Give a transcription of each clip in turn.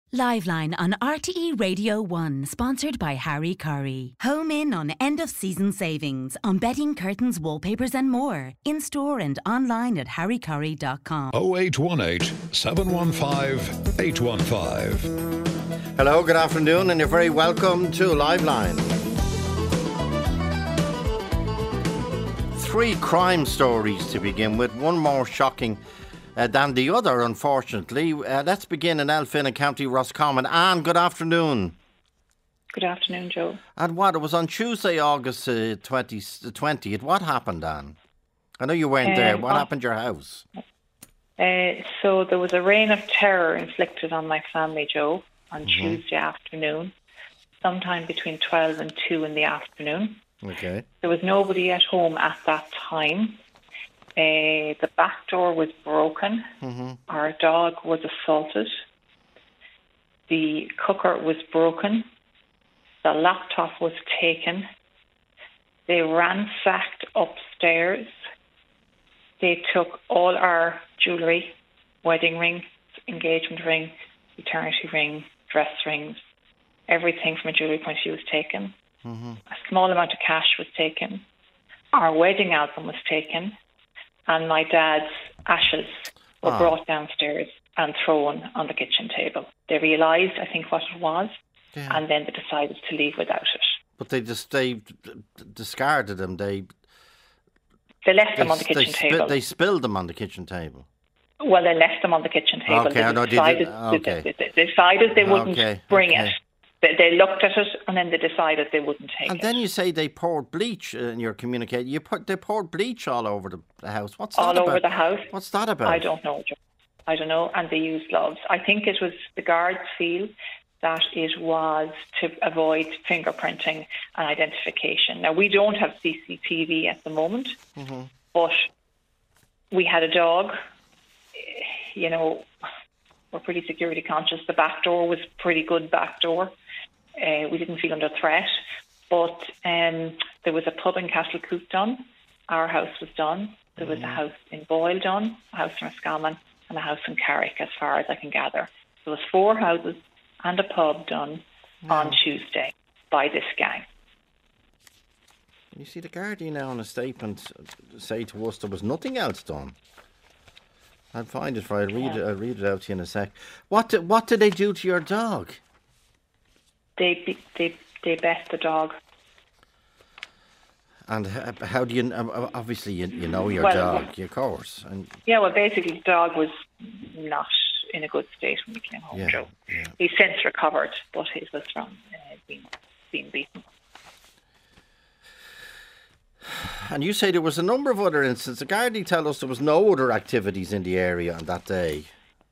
Liveline on RTE Radio 1, sponsored by Harry Curry. Home in on end of season savings on bedding, curtains, wallpapers and more. In store and online at harrycurry.com. 0818 715 815. Hello, good afternoon, and you're very welcome to Liveline. 3 crime stories to begin with, one more shocking than the other, unfortunately. Let's begin in Elphin, County Roscommon. Anne, good afternoon. Good afternoon, Joe. And what, it was on Tuesday, August 20th. What happened, Anne? I know you weren't there. What happened to your house? So there was a reign of terror inflicted on my family, Joe, on Tuesday afternoon, sometime between 12 and 2 in the afternoon. Okay. There was nobody at home at that time. The back door was broken. Our dog was assaulted. The cooker was broken. The laptop was taken. They ransacked upstairs. They took all our jewellery, wedding ring, engagement ring, eternity ring, dress rings. Everything from a jewellery point of view was taken. A small amount of cash was taken. Our wedding album was taken. And my dad's ashes were brought downstairs and thrown on the kitchen table. They realised, I think, what it was, and then they decided to leave without it. But they discarded them. They left them on the kitchen table. They spilled them on the kitchen table. Well, they left them on the kitchen table. Okay, they decided they wouldn't bring it. They looked at it and then they decided they wouldn't take it. And then you say they poured bleach in your communication. They poured bleach all over the house. What's that all about? Over the house. What's that about? I don't know, Joe. I don't know. And they used gloves. I think it was the guards feel that it was to avoid fingerprinting and identification. Now, we don't have CCTV at the moment, but we had a dog. You know, we're pretty security conscious. The back door was pretty good back door. We didn't feel under threat, but there was a pub in Castlecoop done. Our house was done. There was a house in Boyle done, a house in Roscommon, and a house in Carrick, as far as I can gather. There was 4 houses and a pub done on Tuesday by this gang. You see, the Guardian now in a statement say to us there was nothing else done. I'll find it for you. I'll read it out to you in a sec. What did they do to your dog? They bet the dog. And how do you? Obviously, you know your dog, of course. And well, basically, the dog was not in a good state when he came home, Joe. Yeah. He's since recovered, but he was from being beaten. And you say there was a number of other incidents. The Gardaí tell us there was no other activities in the area on that day.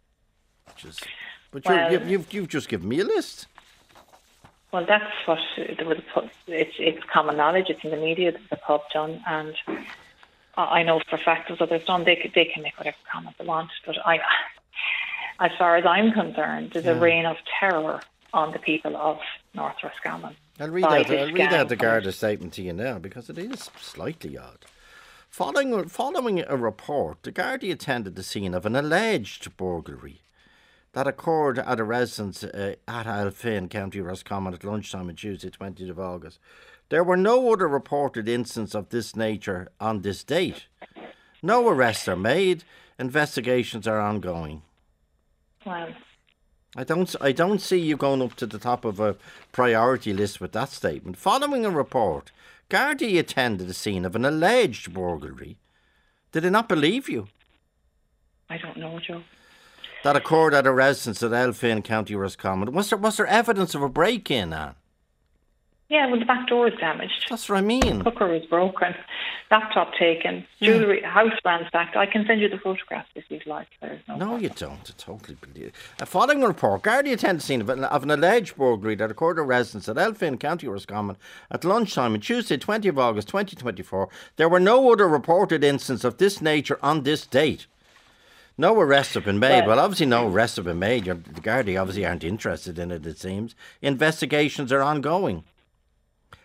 You've just given me a list. Well, that's what it's common knowledge. It's in the media. There's a pub done, and I know for a fact there's others done. They can make whatever comment they want, but as far as I'm concerned, there's a reign of terror on the people of North Roscommon. I'll read out the Garda statement to you now because it is slightly odd. Following a report, the Gardaí attended the scene of an alleged burglary that occurred at a residence at Elphin, County Roscommon at lunchtime on Tuesday, 20th of August. There were no other reported incidents of this nature on this date. No arrests are made. Investigations are ongoing. Wow. I don't see you going up to the top of a priority list with that statement. Following a report, Gardaí attended the scene of an alleged burglary. Did they not believe you? I don't know, Joe. That occurred at a residence at Elphin, County Roscommon. Was there evidence of a break-in, Anne? Yeah, well, the back door is damaged. That's what I mean. Cooker was broken, laptop taken, jewellery, house ransacked. I can send you the photographs if you'd like. No, you don't. I totally believe it. Following a report, Gardaí attended the scene of an alleged burglary that occurred at a residence at Elphin, County Roscommon at lunchtime on Tuesday, 20th of August 2024. There were no other reported incidents of this nature on this date. No arrests have been made. Well, obviously no arrests have been made. The Gardaí obviously aren't interested in it seems. Investigations are ongoing.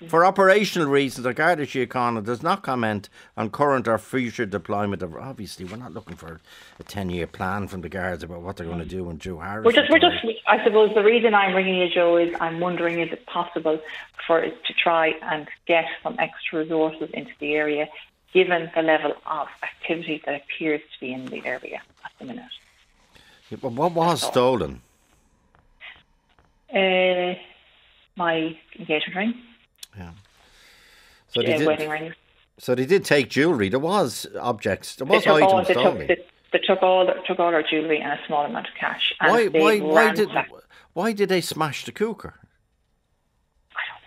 For operational reasons, the Garda Síochána does not comment on current or future deployment of. Obviously, we're not looking for a 10-year plan from the Guards about what they're going to do in Drew Harris. I suppose the reason I'm ringing you, Joe, is I'm wondering, is it possible for us to try and get some extra resources into the area, given the level of activity that appears to be in the area at the minute? Yeah, but what was stolen? My engagement ring. Yeah. So they did, wedding ring. So they did take jewellery. There was objects. There was items stolen. They took all our jewellery and a small amount of cash. And why did they smash the cooker? I don't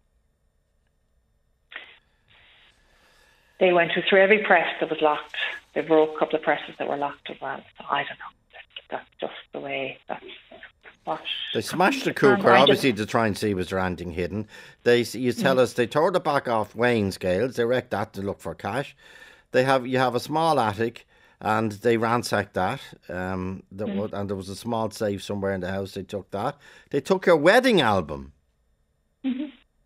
know. They went through every press that was locked. They broke a couple of presses that were locked as well. So I don't know. That's just the way. They smashed the cooker, obviously, to try and see was there anything hidden. You tell us they tore the back off weighing scales. They wrecked that to look for cash. You have a small attic, and they ransacked that. And there was a small safe somewhere in the house. They took that. They took your wedding album. Mm-hmm.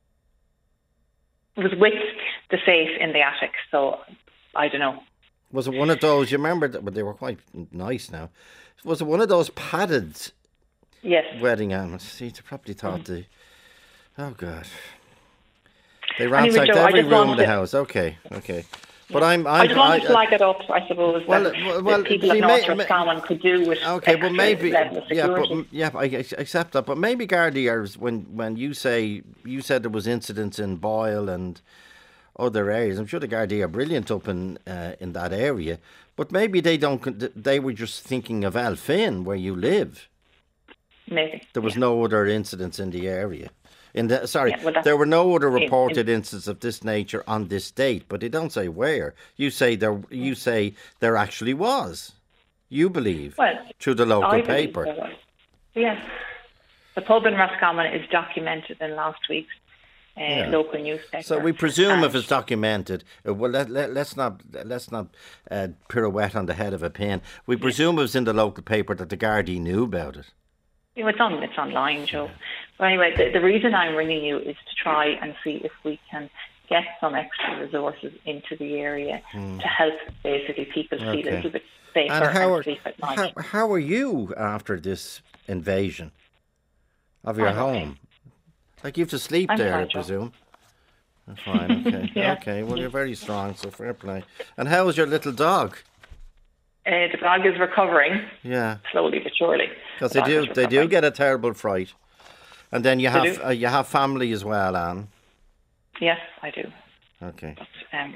It was with the safe in the attic, so I don't know. Was it one of those? You remember that? But they were quite nice now. Was it one of those padded? Yes. Wedding albums. See, they probably thought oh God. They ransacked every room in the house. Okay. But I just wanted to flag it up, I suppose. That people of North Roscommon could do with. Okay, well maybe. I accept that. But maybe Gardaí, when you said there was incidents in Boyle and other areas. I'm sure the Gardaí are brilliant up in that area. But maybe they don't. They were just thinking of Elphin, where you live. Maybe. There was no other incidents in the area. There were no other reported incidents of this nature on this date, but they don't say where. You say there actually was. You believe through the local paper. Yes, the pub in Roscommon is documented in last week's local newspaper. So we presume if it's documented, let's not pirouette on the head of a pin. We presume it was in the local paper that the Gardaí knew about it. It's online, Joe. But anyway, the reason I'm ringing you is to try and see if we can get some extra resources into the area to help basically people feel a little bit safer and sleep at night. How are you after this invasion of your home? Like you have to sleep there, I presume. That's fine, okay. Yeah. Okay, well you're very strong, so fair play. And how is your little dog? The dog is recovering. Yeah. Slowly but surely. Because they do get a terrible fright. And then you have family as well, Anne. Yes, I do. Okay. But,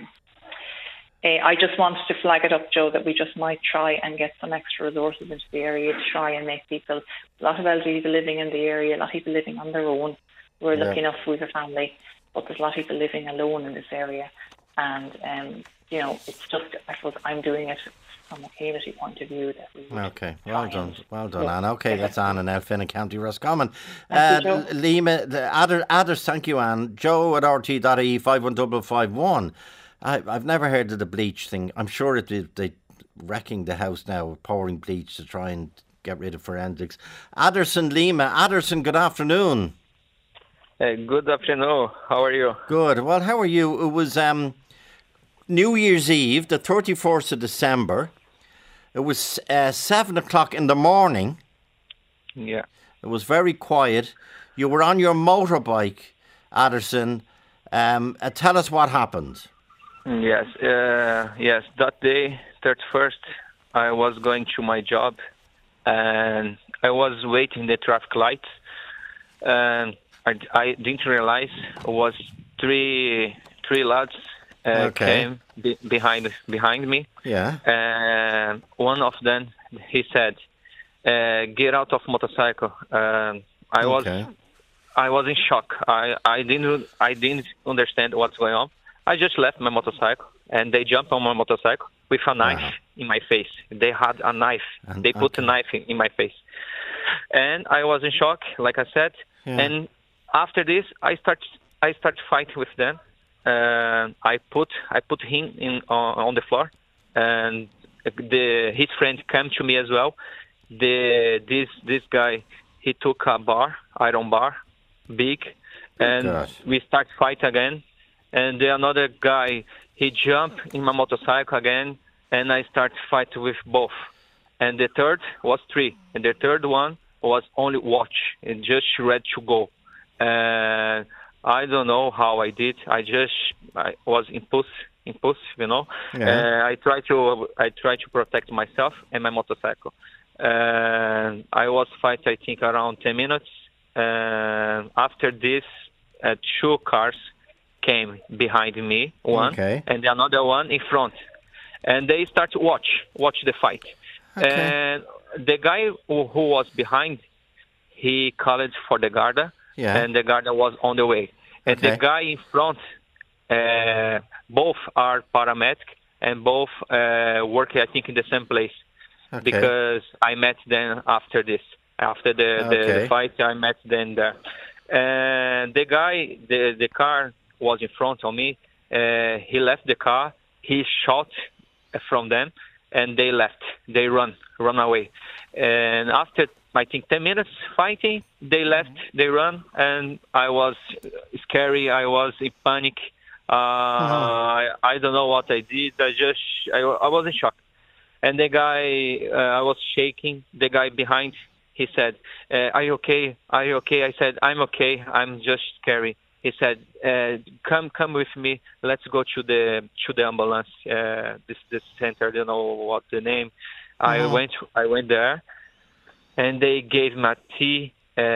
I just wanted to flag it up, Joe, that we just might try and get some extra resources into the area to try and make people, a lot of elderly people living in the area, a lot of people living on their own. We're lucky enough with a family, but there's a lot of people living alone in this area. And, it's just, I suppose I'm doing it from a community point of view. Okay, well done, Anne. Okay, that's Anne in Elphin, County Roscommon. Lima, Adders, thank you, Anne. Joe at RT.ie 51551. I've never heard of the bleach thing. I'm sure they wrecking the house now, pouring bleach to try and get rid of forensics. Adderson, Lima. Adderson, good afternoon. Good afternoon. How are you? Good. Well, how are you? It was New Year's Eve, the 31st of December. It was 7 o'clock in the morning. Yeah. It was very quiet. You were on your motorbike, Adderson. Tell us what happened. Yes. That day, 31st, I was going to my job, and I was waiting the traffic lights, and I didn't realize it was three lads came behind me. Yeah. And one of them, he said, "Get out of motorcycle." I was in shock. I didn't understand what's going on. I just left my motorcycle, and they jumped on my motorcycle with a knife in my face. They had a knife. They put a knife in my face, and I was in shock, like I said. Yeah. And after this, I start fighting with them. I put him on the floor, and his friend came to me as well. This guy, he took a iron bar, big, And we start fight again. And the another guy, he jumped in my motorcycle again, and I start fight with both. And the third was 3, and the third one was only watch and just ready to go. And I don't know how I did. I was impulsive, you know. Yeah. I try to protect myself and my motorcycle. And I was fight, I think, around 10 minutes. And after this, 2 cars came behind me, one, and another one in front. And they start to watch the fight. Okay. And the guy who was behind, he called for the Garda, and the Garda was on the way. And the guy in front, both are paramedic and both work, I think, in the same place. Because I met them after this. After the fight, I met them there. And the guy, the car was in front of me. He left the car. He shot from them, and they left. They run away. And after, I think, 10 minutes fighting, they left. They run, and I was scary. I was in panic. I don't know what I did. I was in shock. And the guy, I was shaking. The guy behind, he said, "Are you okay? Are you okay?" I said, "I'm okay. I'm just scary." He said, "Come with me. Let's go to the ambulance. This center. I don't know what the name." I went there, and they gave me tea,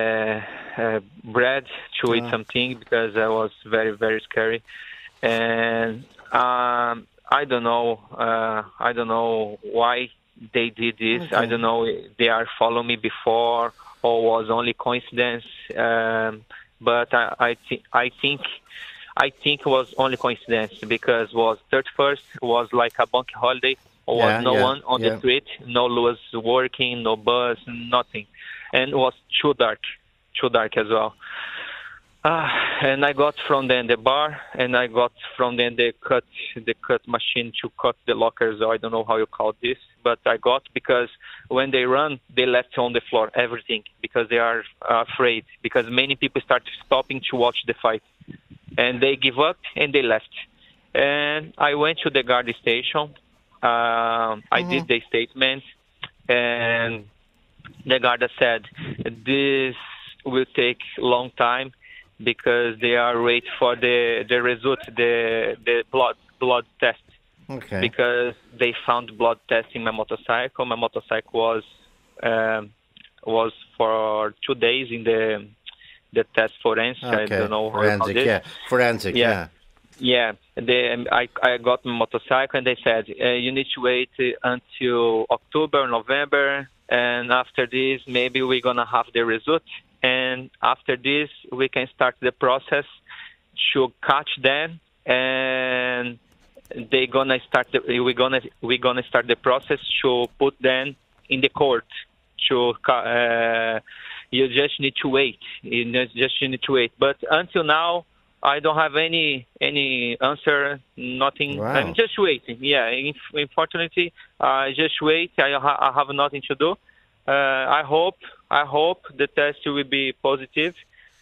bread to eat something because I was very, very scary. And I don't know why they did this. I don't know if they are following me before or was only coincidence. But I think it was only coincidence because was 31st was like a bank holiday. Was no one on the street, no was working, no bus, nothing, and it was too dark as well. And I got from then the bar, and I got from then the cut machine to cut the lockers. I don't know how you call this, but I got because when they run, they left on the floor everything because they are afraid. Because many people start stopping to watch the fight, and they give up and they left. And I went to the guard station. I did the statement, and the guard said this will take a long time because they are waiting for the result, the blood test. Okay. Because they found blood test in my motorcycle. My motorcycle was for 2 days in the test forensic. I don't know how forensic. It. Yeah, forensic. Yeah. Yeah, I got my motorcycle, and they said you need to wait until October, November, and after this, maybe we're gonna have the result, and after this, we can start the process to catch them, and we're gonna start the process to put them in the court. You just need to wait. But until now, I don't have any answer, nothing. Wow. I'm just waiting. Yeah, unfortunately, I just wait. I have nothing to do. I hope the test will be positive.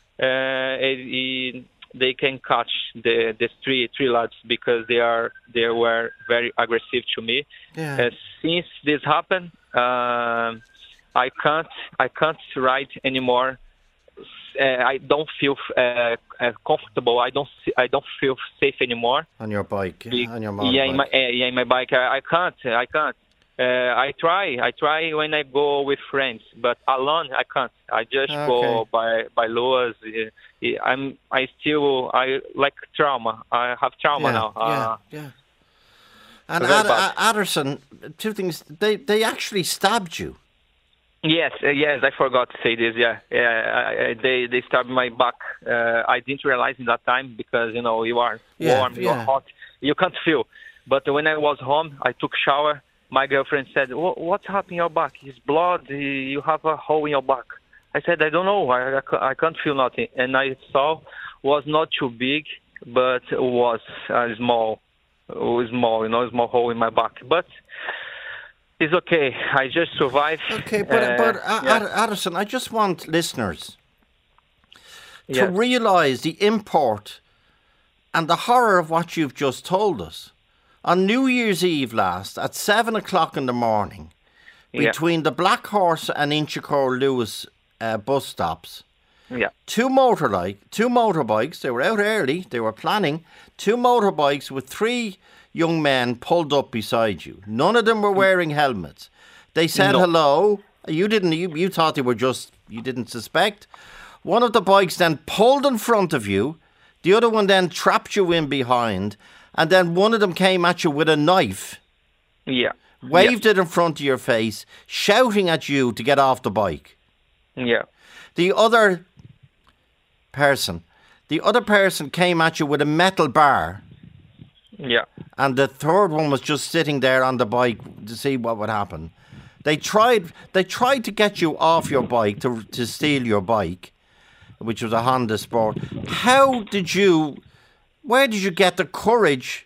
They can catch the three lads because they were very aggressive to me. Yeah. Since this happened, I can't ride anymore. I don't feel comfortable. I don't feel safe anymore. On your bike, on your motorbike. Yeah, in my bike. I can't. I try when I go with friends, but alone I can't. I just go by Lewis. I like trauma. I have trauma now. Yeah. And Adderson, 2 things. They actually stabbed you. Yes, I forgot to say this. Yeah. They stabbed my back. I didn't realize in that time because you are warm, you are hot, you can't feel. But when I was home, I took shower. My girlfriend said, "What's happening in your back? It's blood. You have a hole in your back." I said, "I don't know. I can't feel nothing." And I saw was not too big, but it was small. It was small, small hole in my back, but. It's okay. I just survived. Okay, but Adderson, I just want listeners to realise the import and the horror of what you've just told us. On New Year's Eve last, at 7 o'clock in the morning, between the Black Horse and Inchicore Lewis bus stops, two motorbikes, they were out early, they were planning, two motorbikes with three young men pulled up beside you. None of them were wearing helmets. They said hello. You didn't. You thought they were just. You didn't suspect. One of the bikes then pulled in front of you. The other one then trapped you in behind, and then one of them came at you with a knife. Yeah. Waved it in front of your face, shouting at you to get off the bike. Yeah. The other person came at you with a metal bar. Yeah. And the third one was just sitting there on the bike to see what would happen. They tried to get you off your bike to steal your bike, which was a Honda Sport. Where did you get the courage,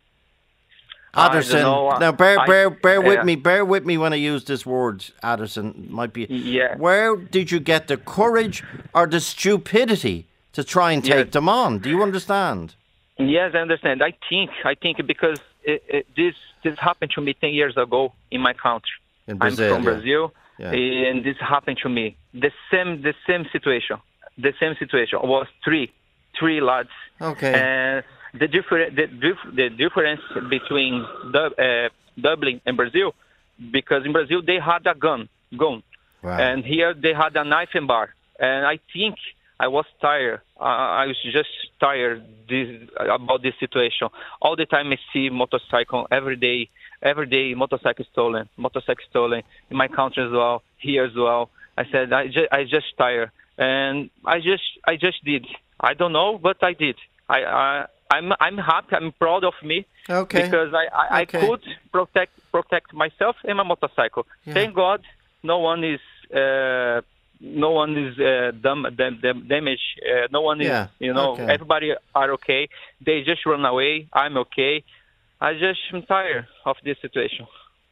Adderson? Now bear with me when I use this word, Adderson. Might be. Yeah. Where did you get the courage or the stupidity to try and take them on? Do you understand? Yes, I understand. I think because this happened to me 10 years ago in my country. In Brazil, I'm from Brazil, and this happened to me. The same situation. The same situation was three lads. Okay. And the difference between Dublin and Brazil, because in Brazil they had a gun, wow. And here they had a knife and bar. And I think I was tired. I was just tired about this situation. All the time I see motorcycle every day, motorcycle stolen in my country as well, here as well. I said I just tired, and I just did. I don't know, but I did. I'm happy. I'm proud of me. Okay. Because I could protect myself and my motorcycle. Yeah. Thank God, no one is damaged. No one is, everybody are okay. They just run away. I'm okay. I'm tired of this situation.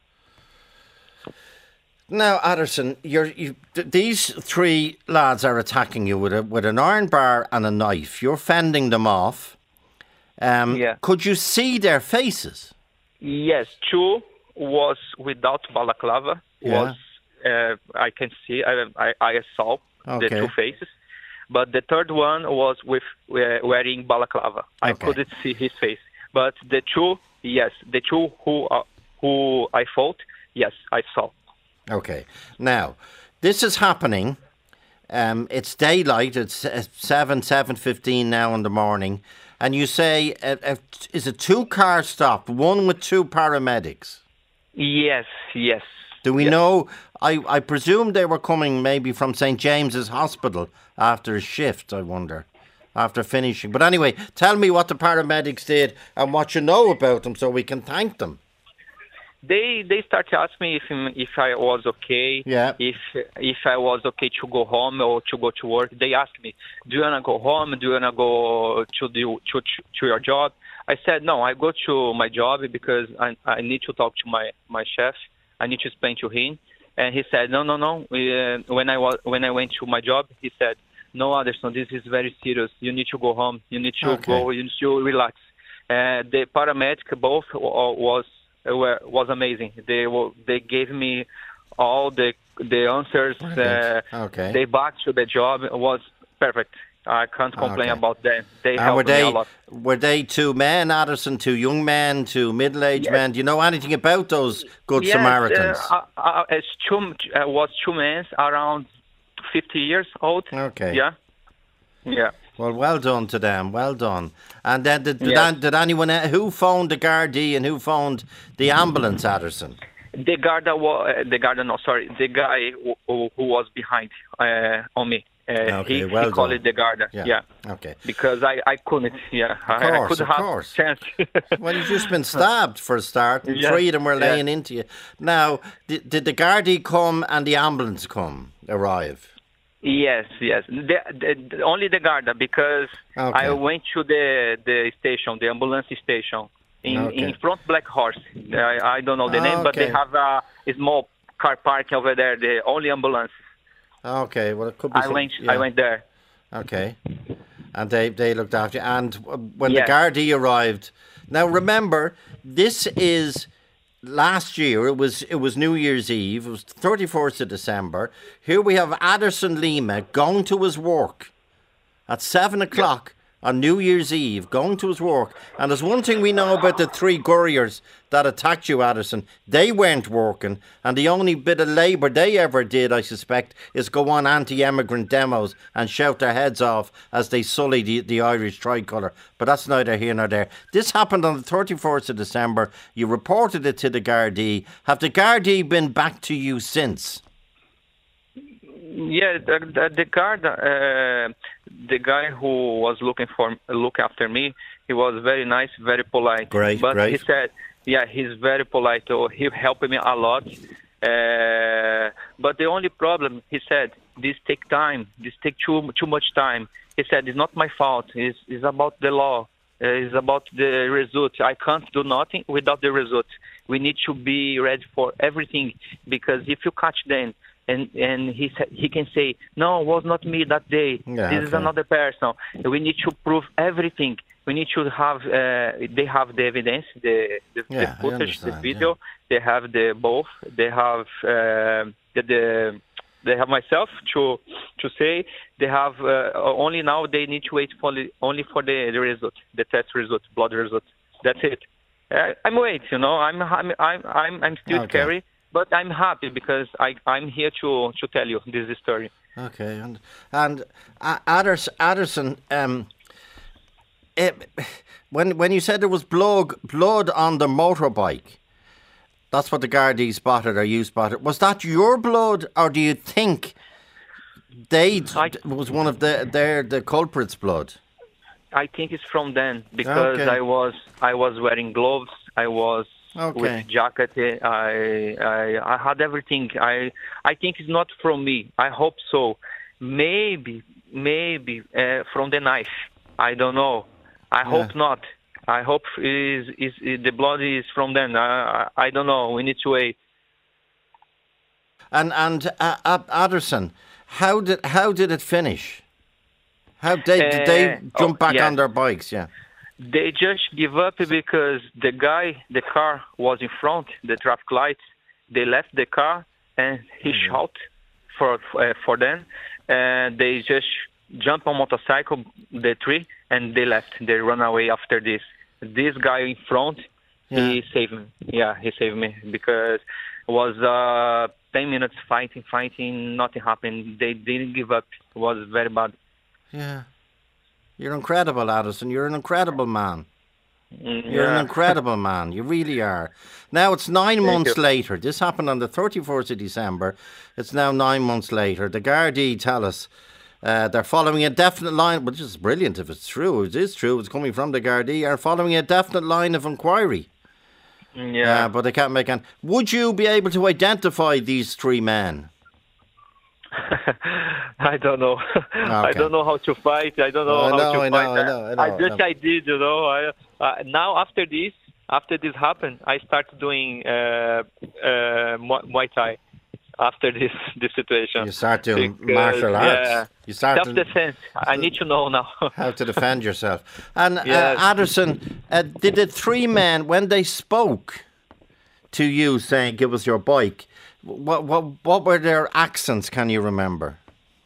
Now, Adderson, these three lads are attacking you with an iron bar and a knife. You're fending them off. Could you see their faces? Yes, two was without balaclava. Yeah. I can see. I saw the two faces, but the third one was wearing balaclava. I couldn't see his face, but the two who I fought, yes, I saw. Okay. Now, this is happening. It's daylight. It's 7:15 now in the morning, and you say, is a 2-car stop? One with two paramedics. Yes. Do we know? I presume they were coming maybe from St. James's Hospital after a shift, I wonder, after finishing. But anyway, tell me what the paramedics did and what you know about them so we can thank them. They started asking me if I was okay, if I was okay to go home or to go to work. They asked me, do you want to go home? Do you want to go to your job? I said, no, I go to my job because I need to talk to my chef. I need to explain to him. And he said, no. When I went to my job, he said, no, Adderson, this is very serious. You need to go home. You need to go. You need to relax. The paramedic both was amazing. They gave me all the answers. They back to the job. It was perfect. I can't complain about them. They helped me a lot. Were they two men, Adderson, two young men, two middle-aged men? Do you know anything about those good Samaritans? Was two men around 50 years old. Okay. Yeah. Well done to them. Well done. And then did anyone? Who phoned the Gardaí and who phoned the ambulance, Adderson? The guy who was behind on me. He called it the Garda. Yeah. Okay. Because I couldn't. Yeah. I couldn't have a chance. Well, you've just been stabbed for a start. And three of them were laying into you. Now, did the Gardaí come and the ambulance arrive? Yes. Only the Garda, because I went to the station, the ambulance station, in front Black Horse. I don't know the name, but they have a small car park over there. The only ambulance. Okay, well, it could be. I went there. Okay. And they looked after you. And when the Gardaí arrived, now remember, this is last year. It was New Year's Eve. It was 31st of December. Here we have Aderson Lima going to his work at 7 o'clock on New Year's Eve, going to his work. And there's one thing we know about the three couriers that attacked you, Aderson. They weren't working, and the only bit of labour they ever did, I suspect, is go on anti-immigrant demos and shout their heads off as they sully the Irish tricolour. But that's neither here nor there. This happened on the 31st of December. You reported it to the Gardaí. Have the Gardaí been back to you since? Yeah, the guard, the guy who was look after me, he was very nice, very polite. Great. He said, he's very polite. So he helped me a lot. But the only problem, he said, this take time. This take too much time. He said, it's not my fault. It's about the law. It's about the result. I can't do nothing without the result. We need to be ready for everything, because if you catch them, and he can say, no, it was not me that day. This is another person. We need to prove everything. We need to have. They have the evidence, the footage, the video. They have the both. They have they have myself to say. They have only now. They need to wait only for the result, the test result, blood result. That's it. I'm waiting. I'm still scary. But I'm happy because I'm here to tell you this story. Okay, and Aderson, when you said there was blood on the motorbike, that's what the Gardaí spotted, or you spotted. Was that your blood, or do you think was one of the culprit's blood? I think it's from them, because I was wearing gloves. I was. With jacket, I had everything. I think it's not from me. I hope so. Maybe from the knife. I don't know. I hope not. I hope the blood is from them. I don't know. We need to wait. And Aderson, how did it finish? Did they jump back on their bikes? Yeah. They just give up because the car was in front, the traffic lights. They left the car and he shot for them. And they just jump on motorcycle, the tree, and they left. They run away after this. This guy in front, he saved me. Yeah, he saved me because it was 10 minutes fighting, nothing happened. They didn't give up. It was very bad. Yeah. You're incredible, Aderson. You're an incredible man. You're an incredible man. You really are. Now, it's 9 months later. This happened on the 31st of December. It's now 9 months later. The Gardaí tell us they're following a definite line, which is brilliant if it's true. It is true. It's coming from the Gardaí. Are following a definite line of inquiry. Yeah. But they can't make an... Would you be able to identify these three men? I don't know. Okay. I don't know how to fight. I don't know how to fight. I did, now after this happened, I started doing Muay Thai. After this situation, you start doing martial arts. Yeah, you start self-defense. I need to know now how to defend yourself. And Aderson, did the three men, when they spoke to you, saying "Give us your bike," what were their accents? Can you remember?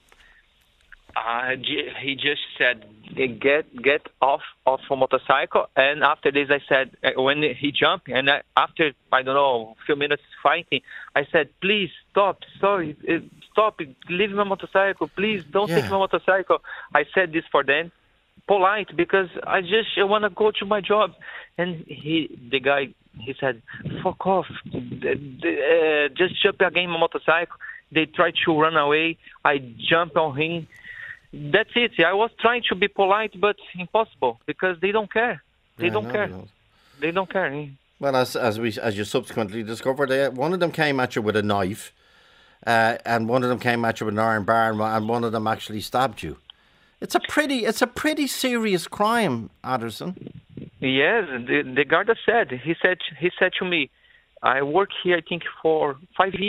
He just said, "Get off a motorcycle." And after this, I said, when he jumped, and after I don't know a few minutes fighting, I said, "Please stop! Sorry, stop! Leave my motorcycle! Please don't take my motorcycle!" I said this for them, polite, because I just want to go to my job. And the guy, he said, "Fuck off! Just jump again my motorcycle." They tried to run away. I jumped on him. That's it. I was trying to be polite, but impossible because they don't care. They don't care. They don't care. Well, as you subsequently discovered, one of them came at you with a knife, and one of them came at you with an iron bar, and one of them actually stabbed you. It's a pretty serious crime, Aderson. Yes, the guard said. He said to me, "I work here, I think, for 5 years,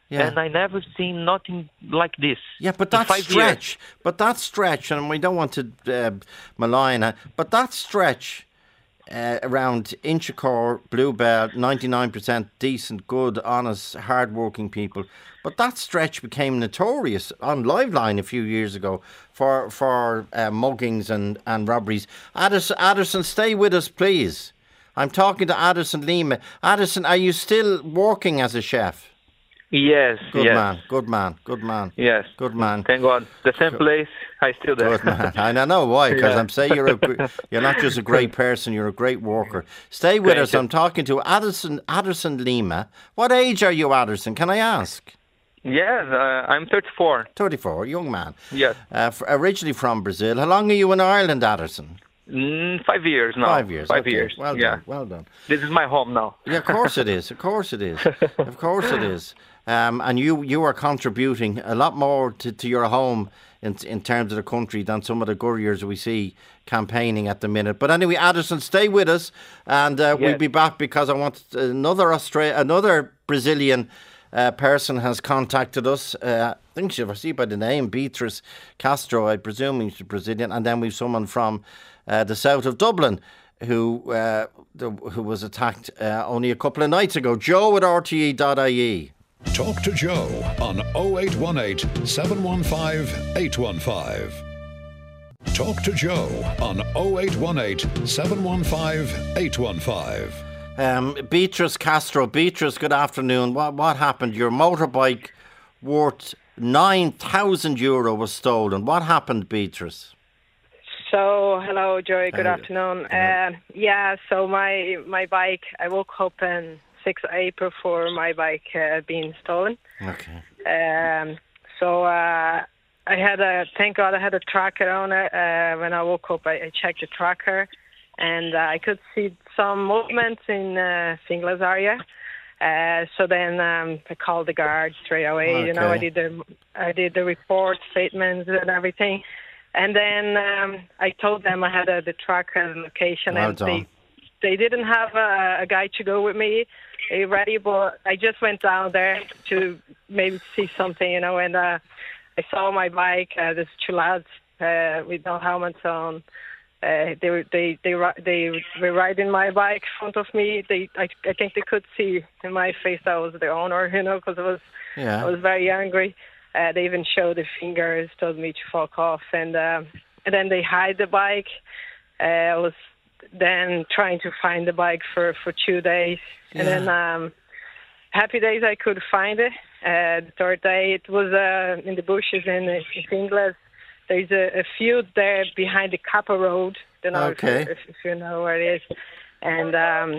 and I never seen nothing like this. Yeah, but that stretch, and we don't want to malign it, but that stretch around Inchicore, Bluebell, 99% decent, good, honest, hard-working people. But that stretch became notorious on Liveline a few years ago for muggings and robberies. Addison, stay with us, please. I'm talking to Addison Lima. Addison, are you still working as a chef? Yes. Good yes. man. Yes. Good man. Thank God. The same place, I still there. Good man. And I know why, because I'm saying you're not just a great person, you're a great worker. Stay with us. I'm talking to Addison Lima. What age are you, Addison? Can I ask? Yes, I'm 34. 34, young man. Yes. Originally from Brazil. How long are you in Ireland, Addison? 5 years now. 5 years. 5 okay. years. Well done. Yeah. Well done. This is my home now. Yeah, of course it is. Of course it is. Of course it is. And you are contributing a lot more to your home in terms of the country than some of the couriers we see campaigning at the minute. But anyway, Addison, stay with us, and we'll be back because I want another Brazilian person has contacted us. I think I see by the name Beatrice Castro. I presume she's Brazilian, and then we've someone from the south of Dublin who was attacked only a couple of nights ago. Joe at RTE.ie. Talk to Joe on 0818 715 815. Talk to Joe on 0818 715 815. Beatrice Castro. Beatrice, good afternoon. What happened? Your motorbike worth €9,000 was stolen. What happened, Beatrice? So, hello, Joey. Good afternoon. So my bike, I woke up on 6th April for my bike being stolen. Okay. Thank God I had a tracker on it. When I woke up, I checked the tracker, and I could see some movements in Finglas area. So then I called the guard straight away. Okay. You know, I did the report statements and everything. And then I told them I had the tracker location, and they didn't have a guy to go with me ready, but I just went down there to maybe see something, you know, and I saw my bike. There's two lads with no helmets on. They were riding my bike in front of me. I think they could see in my face that I was the owner, you know, because I was very angry. They even showed the fingers, told me to fuck off, and then they hide the bike. I was then trying to find the bike for 2 days, and then happy days I could find it. The third day it was in the bushes in Finglas. There's a field there behind the Kappa Road. Don't know if you know where it is. And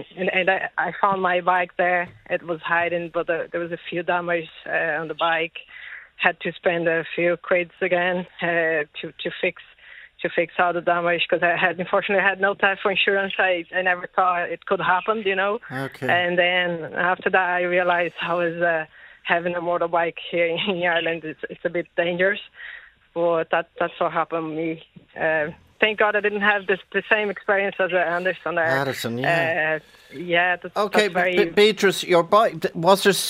I found my bike there. It was hiding, but there was a few damage on the bike. Had to spend a few crates again to fix all the damage, because unfortunately I had no type of insurance. I never thought it could happen, you know. Okay. And then after that I realized how is having a motorbike here in Ireland. It's a bit dangerous, but that's what happened to me. Thank God I didn't have the same experience as Anderson there. Addison, yeah. That's okay, very... Beatrice, your bike, was there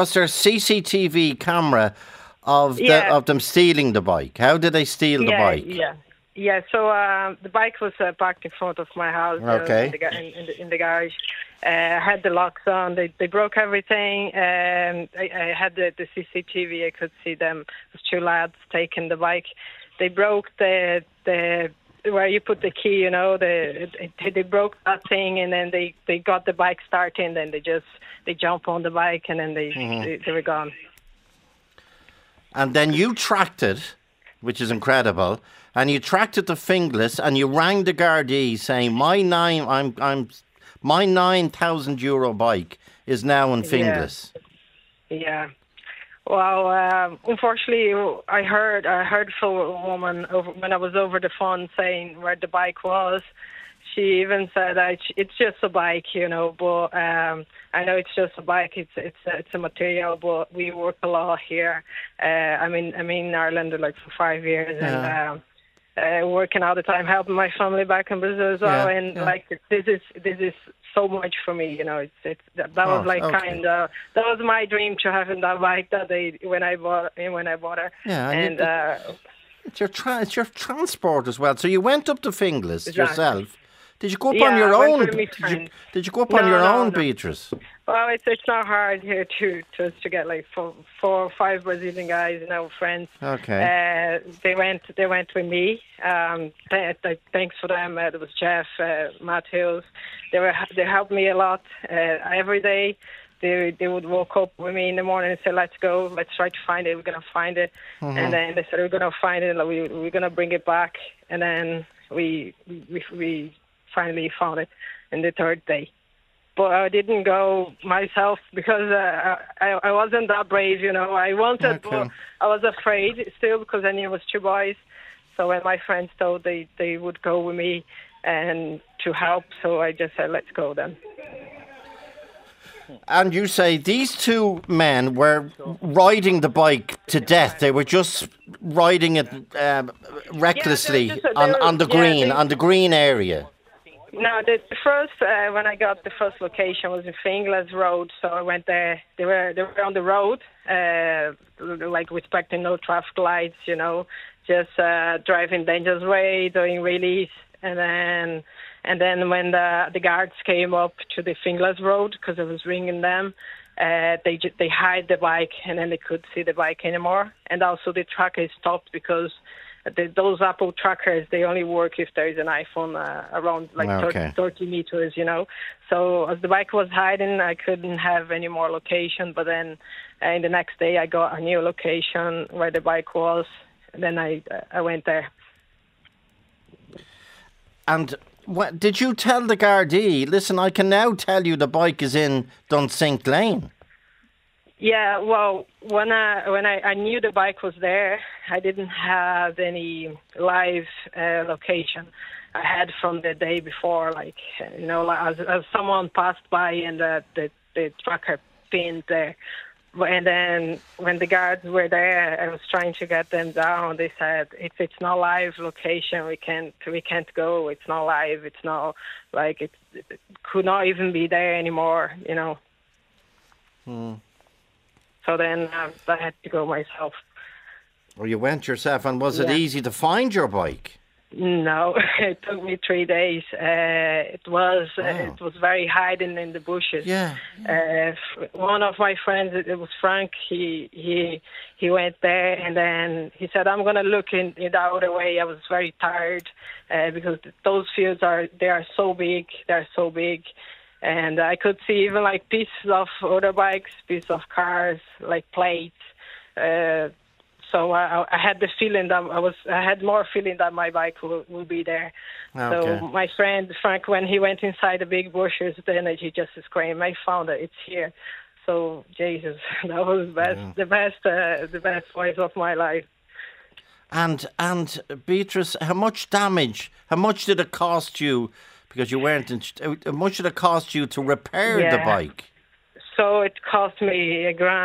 CCTV camera of them stealing the bike? How did they steal the bike? Yeah. So the bike was parked in front of my house. In the garage. I had the locks on. They broke everything. I had the CCTV. I could see them. Those two lads taking the bike. They broke the where you put the key. You know, they broke that thing, and then they got the bike starting. Then they jump on the bike, and then they were gone. And then you tracked it, which is incredible. And you tracked it to Finglas, and you rang the Gardaí saying, my €9,000 bike is now in Finglas. Yeah. Well, unfortunately, I heard from a woman when I was over the phone saying where the bike was. She even said that it's just a bike, you know, but I know it's just a bike. It's a material, but we work a lot here. I'm in Ireland like for 5 years, working all the time, helping my family back in Brazil as well. And like this is so much for me, that was like kind of, that was my dream, to having that bike that day when I bought her. Yeah, and it's your transport as well. So you went up to Finglas yourself. Did you go up on your own? Did you go up on your own, Beatrice? Well, it's not hard here to get like four or five Brazilian guys, friends. Okay. They went with me. Thanks for them. There was Jeff, Matthews. They helped me a lot every day. They would wake up with me in the morning and say, "Let's go. Let's try to find it. We're gonna find it." Mm-hmm. And then they said, "We're gonna find it. We're gonna bring it back." And then we finally found it in the third day. But I didn't go myself because I wasn't that brave, I wanted, but I was afraid still because I knew it was two boys. So when my friends told they would go with me and to help, so I just said, let's go then. And you say these two men were riding the bike to death. They were just riding it recklessly on the green area. No, the first when I got the first location was in Finglas Road, so I went there. They were on the road, like respecting no traffic lights, just driving dangerous way, doing release, and then when the guards came up to the Finglas Road because I was ringing them, they hide the bike and then they could see the bike anymore, and also the tracker stopped because. Those Apple trackers, they only work if there is an iPhone around 30 meters, So as the bike was hiding, I couldn't have any more location. But then in the next day, I got a new location where the bike was. And then I went there. And did you tell the Gardaí, listen, I can now tell you the bike is in Dunsink Lane? Yeah, well, when I knew the bike was there, I didn't have any live location. I had from the day before, as someone passed by and the tracker pinned there. And then when the guards were there, I was trying to get them down. They said, if it's not live location, we can't go. It's not live. It's not it could not even be there anymore, So then I had to go myself. Well, you went yourself, and was it easy to find your bike? No, it took me 3 days. It was very hiding in the bushes. Yeah. One of my friends, it was Frank. He went there, and then he said, "I'm gonna look in the other way." I was very tired because those fields are so big. They're so big. And I could see even pieces of other bikes, pieces of cars, plates. So I had the feeling that I had more feeling that my bike will be there. Okay. So my friend Frank, when he went inside the big bushes, then he just screamed, "I found it! It's here!" So Jesus, that was the best voice of my life. And Beatrice, how much did it cost you? Because you weren't. How much did it cost you to repair the bike? So it cost me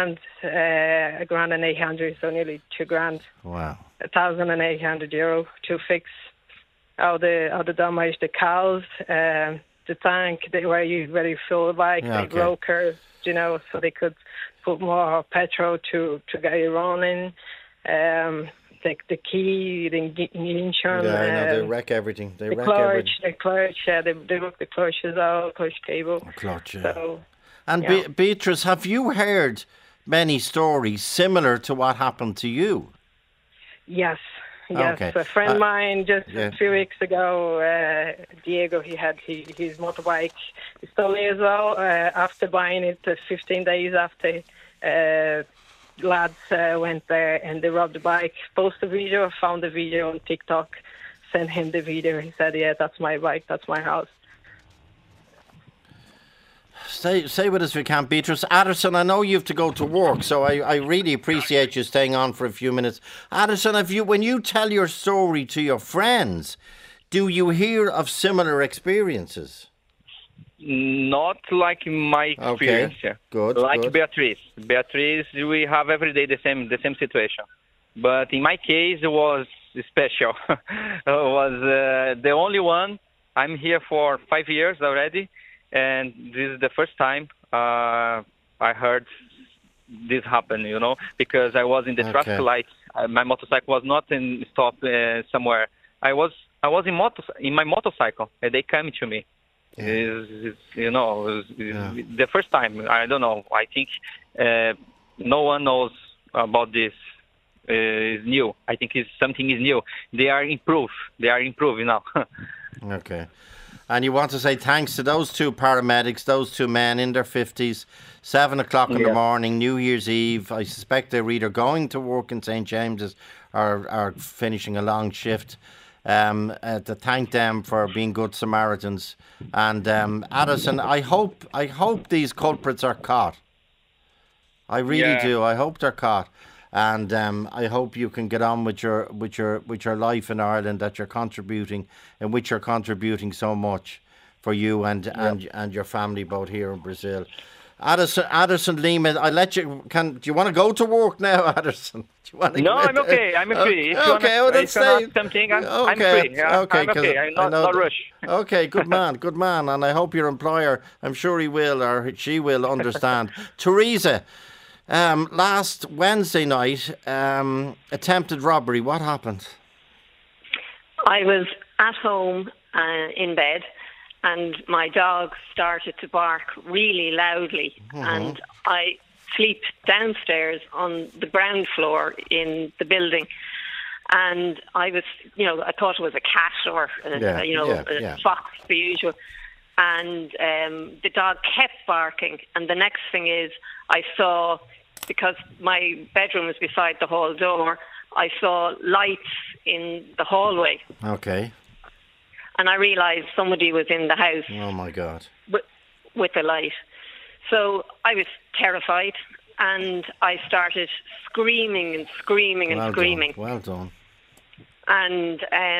€1,800, so nearly €2,000. Wow. €1,800 to fix all the damage, the cows, the tank where you fill the bike, the brokers, so they could put more petrol to get it running. The key, the ignition. Yeah, I know, they wreck everything. The clutch, they broke the clutches out, clutch cable. Clutch, yeah. So, and Beatrice, have you heard many stories similar to what happened to you? Yes. Okay. A friend of mine just a few weeks ago, Diego, he had his motorbike stolen as well. After buying it, 15 days after, lads went there and they robbed the bike. Posted the video, found the video on TikTok, sent him the video. He said, "Yeah, that's my bike, that's my house." Stay with us if you can, Beatrice. Addison, I know you have to go to work, so I really appreciate you staying on for a few minutes. Addison, when you tell your story to your friends, do you hear of similar experiences? Not like my experience. Okay. Good. Like Beatrice. Beatrice, we have every day the same situation. But in my case, it was special. Was the only one. I'm here for 5 years already, and this is the first time I heard this happen, because I was in the traffic light. My motorcycle was not in stop somewhere. I was in my motorcycle, and they came to me. The first time. I don't know. I think no one knows about this. Is new. I think something is new. They are improving now. Okay. And you want to say thanks to those two paramedics, those two men in their 50s, 7 o'clock in the morning, New Year's Eve. I suspect they're either going to work in St. James's or are finishing a long shift. To thank them for being good Samaritans. And Addison, I hope these culprits are caught. I really do. I hope they're caught. And I hope you can get on with your life in Ireland that you're contributing, in which you're contributing so much for you and your family both here in Brazil. Addison Lehman, I let you. Do you want to go to work now, Addison? No, I'm okay. I'm free. If you want to ask something, I'm free. Yeah, okay, I'm okay. I'm not rush. Okay, good man. And I hope your employer, I'm sure he will or she will understand. Teresa. Last Wednesday night, attempted robbery. What happened? I was at home in bed, and my dog started to bark really loudly, and I sleep downstairs on the ground floor in the building. And I was, I thought it was a cat or, a fox, the usual. And the dog kept barking. And the next thing is I saw, because my bedroom was beside the hall door, I saw lights in the hallway. Okay. And I realised somebody was in the house. Oh, my God. With a light. So I was terrified, and I started screaming and screaming and screaming. Well done. And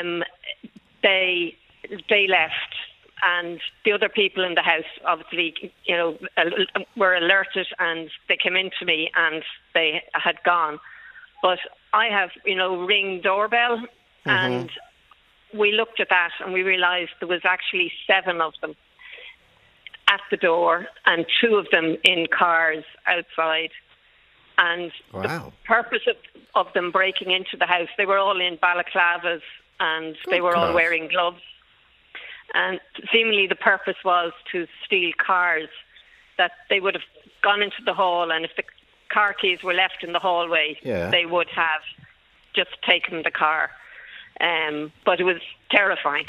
they left, and the other people in the house obviously, were alerted, and they came into me and they had gone. But I have, Ring doorbell, and we looked at that and we realised there was actually 7 of them at the door and 2 of them in cars outside. And the purpose of them breaking into the house, they were all in balaclavas and they were all wearing gloves. And seemingly the purpose was to steal cars, that they would have gone into the hall, and if the car keys were left in the hallway, they would have just taken the car. But it was terrifying.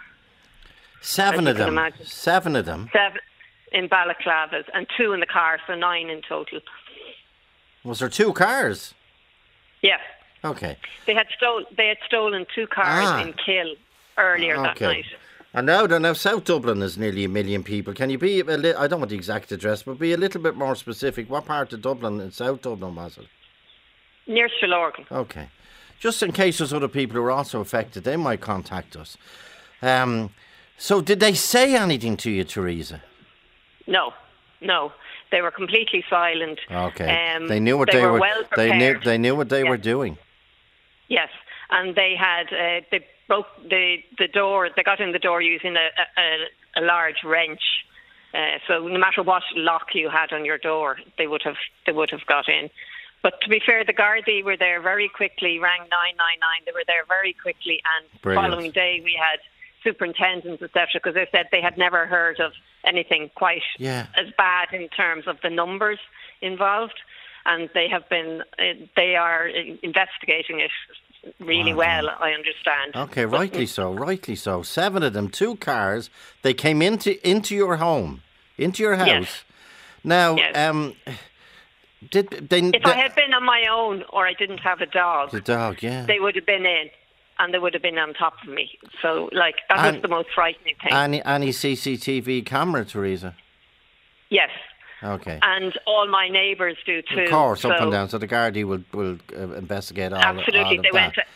7 of them? 7 of them? 7 in balaclavas and 2 in the car, so 9 in total. Was there 2 cars? Yeah. Okay. They had stolen 2 cars in Kill earlier that night. And now South Dublin is nearly 1 million people. Can you be I don't want the exact address, but be a little bit more specific. What part of Dublin, in South Dublin, was it? Near Stillorgan. Okay. Just in case there's other people who are also affected, they might contact us. So did they say anything to you, Teresa? No. They were completely silent. Okay. They knew what they were well prepared. They knew what they were doing. Yes, and they had they broke the door. They got in the door using a large wrench. So no matter what lock you had on your door, they would have got in. But to be fair, the Gardaí were there very quickly. Rang 999. They were there very quickly, and the following day we had superintendents, etc., because they said they had never heard of anything quite as bad in terms of the numbers involved, and they are investigating it really well, I understand. Okay, rightly so. 7 of them, 2 cars. They came into your home, into your house. Yes. Now, if I had been on my own or I didn't have a dog, they would have been in. And they would have been on top of me. So, that was the most frightening thing. Any CCTV camera, Teresa? Yes. Okay. And all my neighbours do too. Of course, up and down. So the Gardaí will investigate all. Absolutely, all of they went.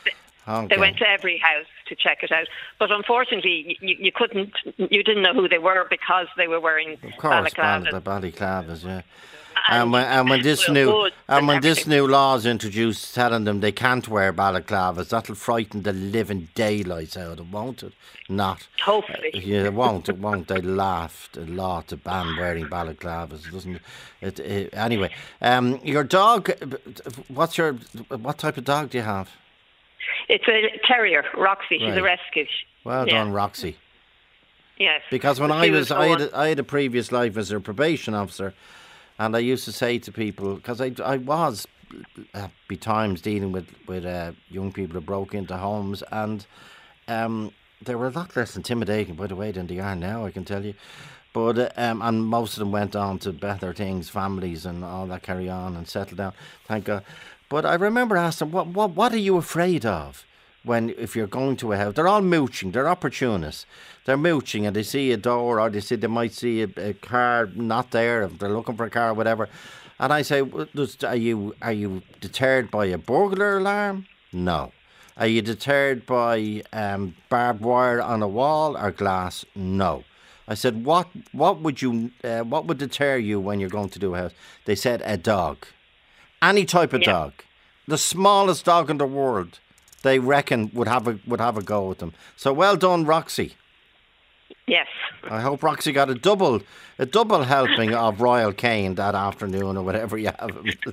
Okay. They went to every house to check it out. But unfortunately, you didn't know who they were because they were wearing balaclavas. Balaclavas, yeah. And when this new law is introduced, telling them they can't wear balaclavas, that'll frighten the living daylights out of them, won't it? Not. Hopefully. Yeah, it won't. They laughed a lot to ban wearing balaclavas, doesn't it? Anyway, your dog. What type of dog do you have? It's a terrier, Roxy. She's Right. a rescue. Well done, Roxy. Yes. Because when I had a previous life as a probation officer, and I used to say to people, because I was be times dealing with young people who broke into homes, and they were a lot less intimidating, by the way, than they are now, I can tell you. But and most of them went on to better things, families and all that, carry on and settle down, thank God. But I remember asking them, what are you afraid of if you're going to a house? They're all mooching, they're opportunists. They're mooching and they see a door, or they might see a car not there, if they're looking for a car or whatever. And I say, are you deterred by a burglar alarm? No. Are you deterred by barbed wire on a wall or glass? No. I said, what would deter you when you're going to do a house? They said a dog. Any type of dog, the smallest dog in the world, they reckon would have a go with them. So well done, Roxy. Yes. I hope Roxy got a double helping of Royal Cane that afternoon or whatever you have.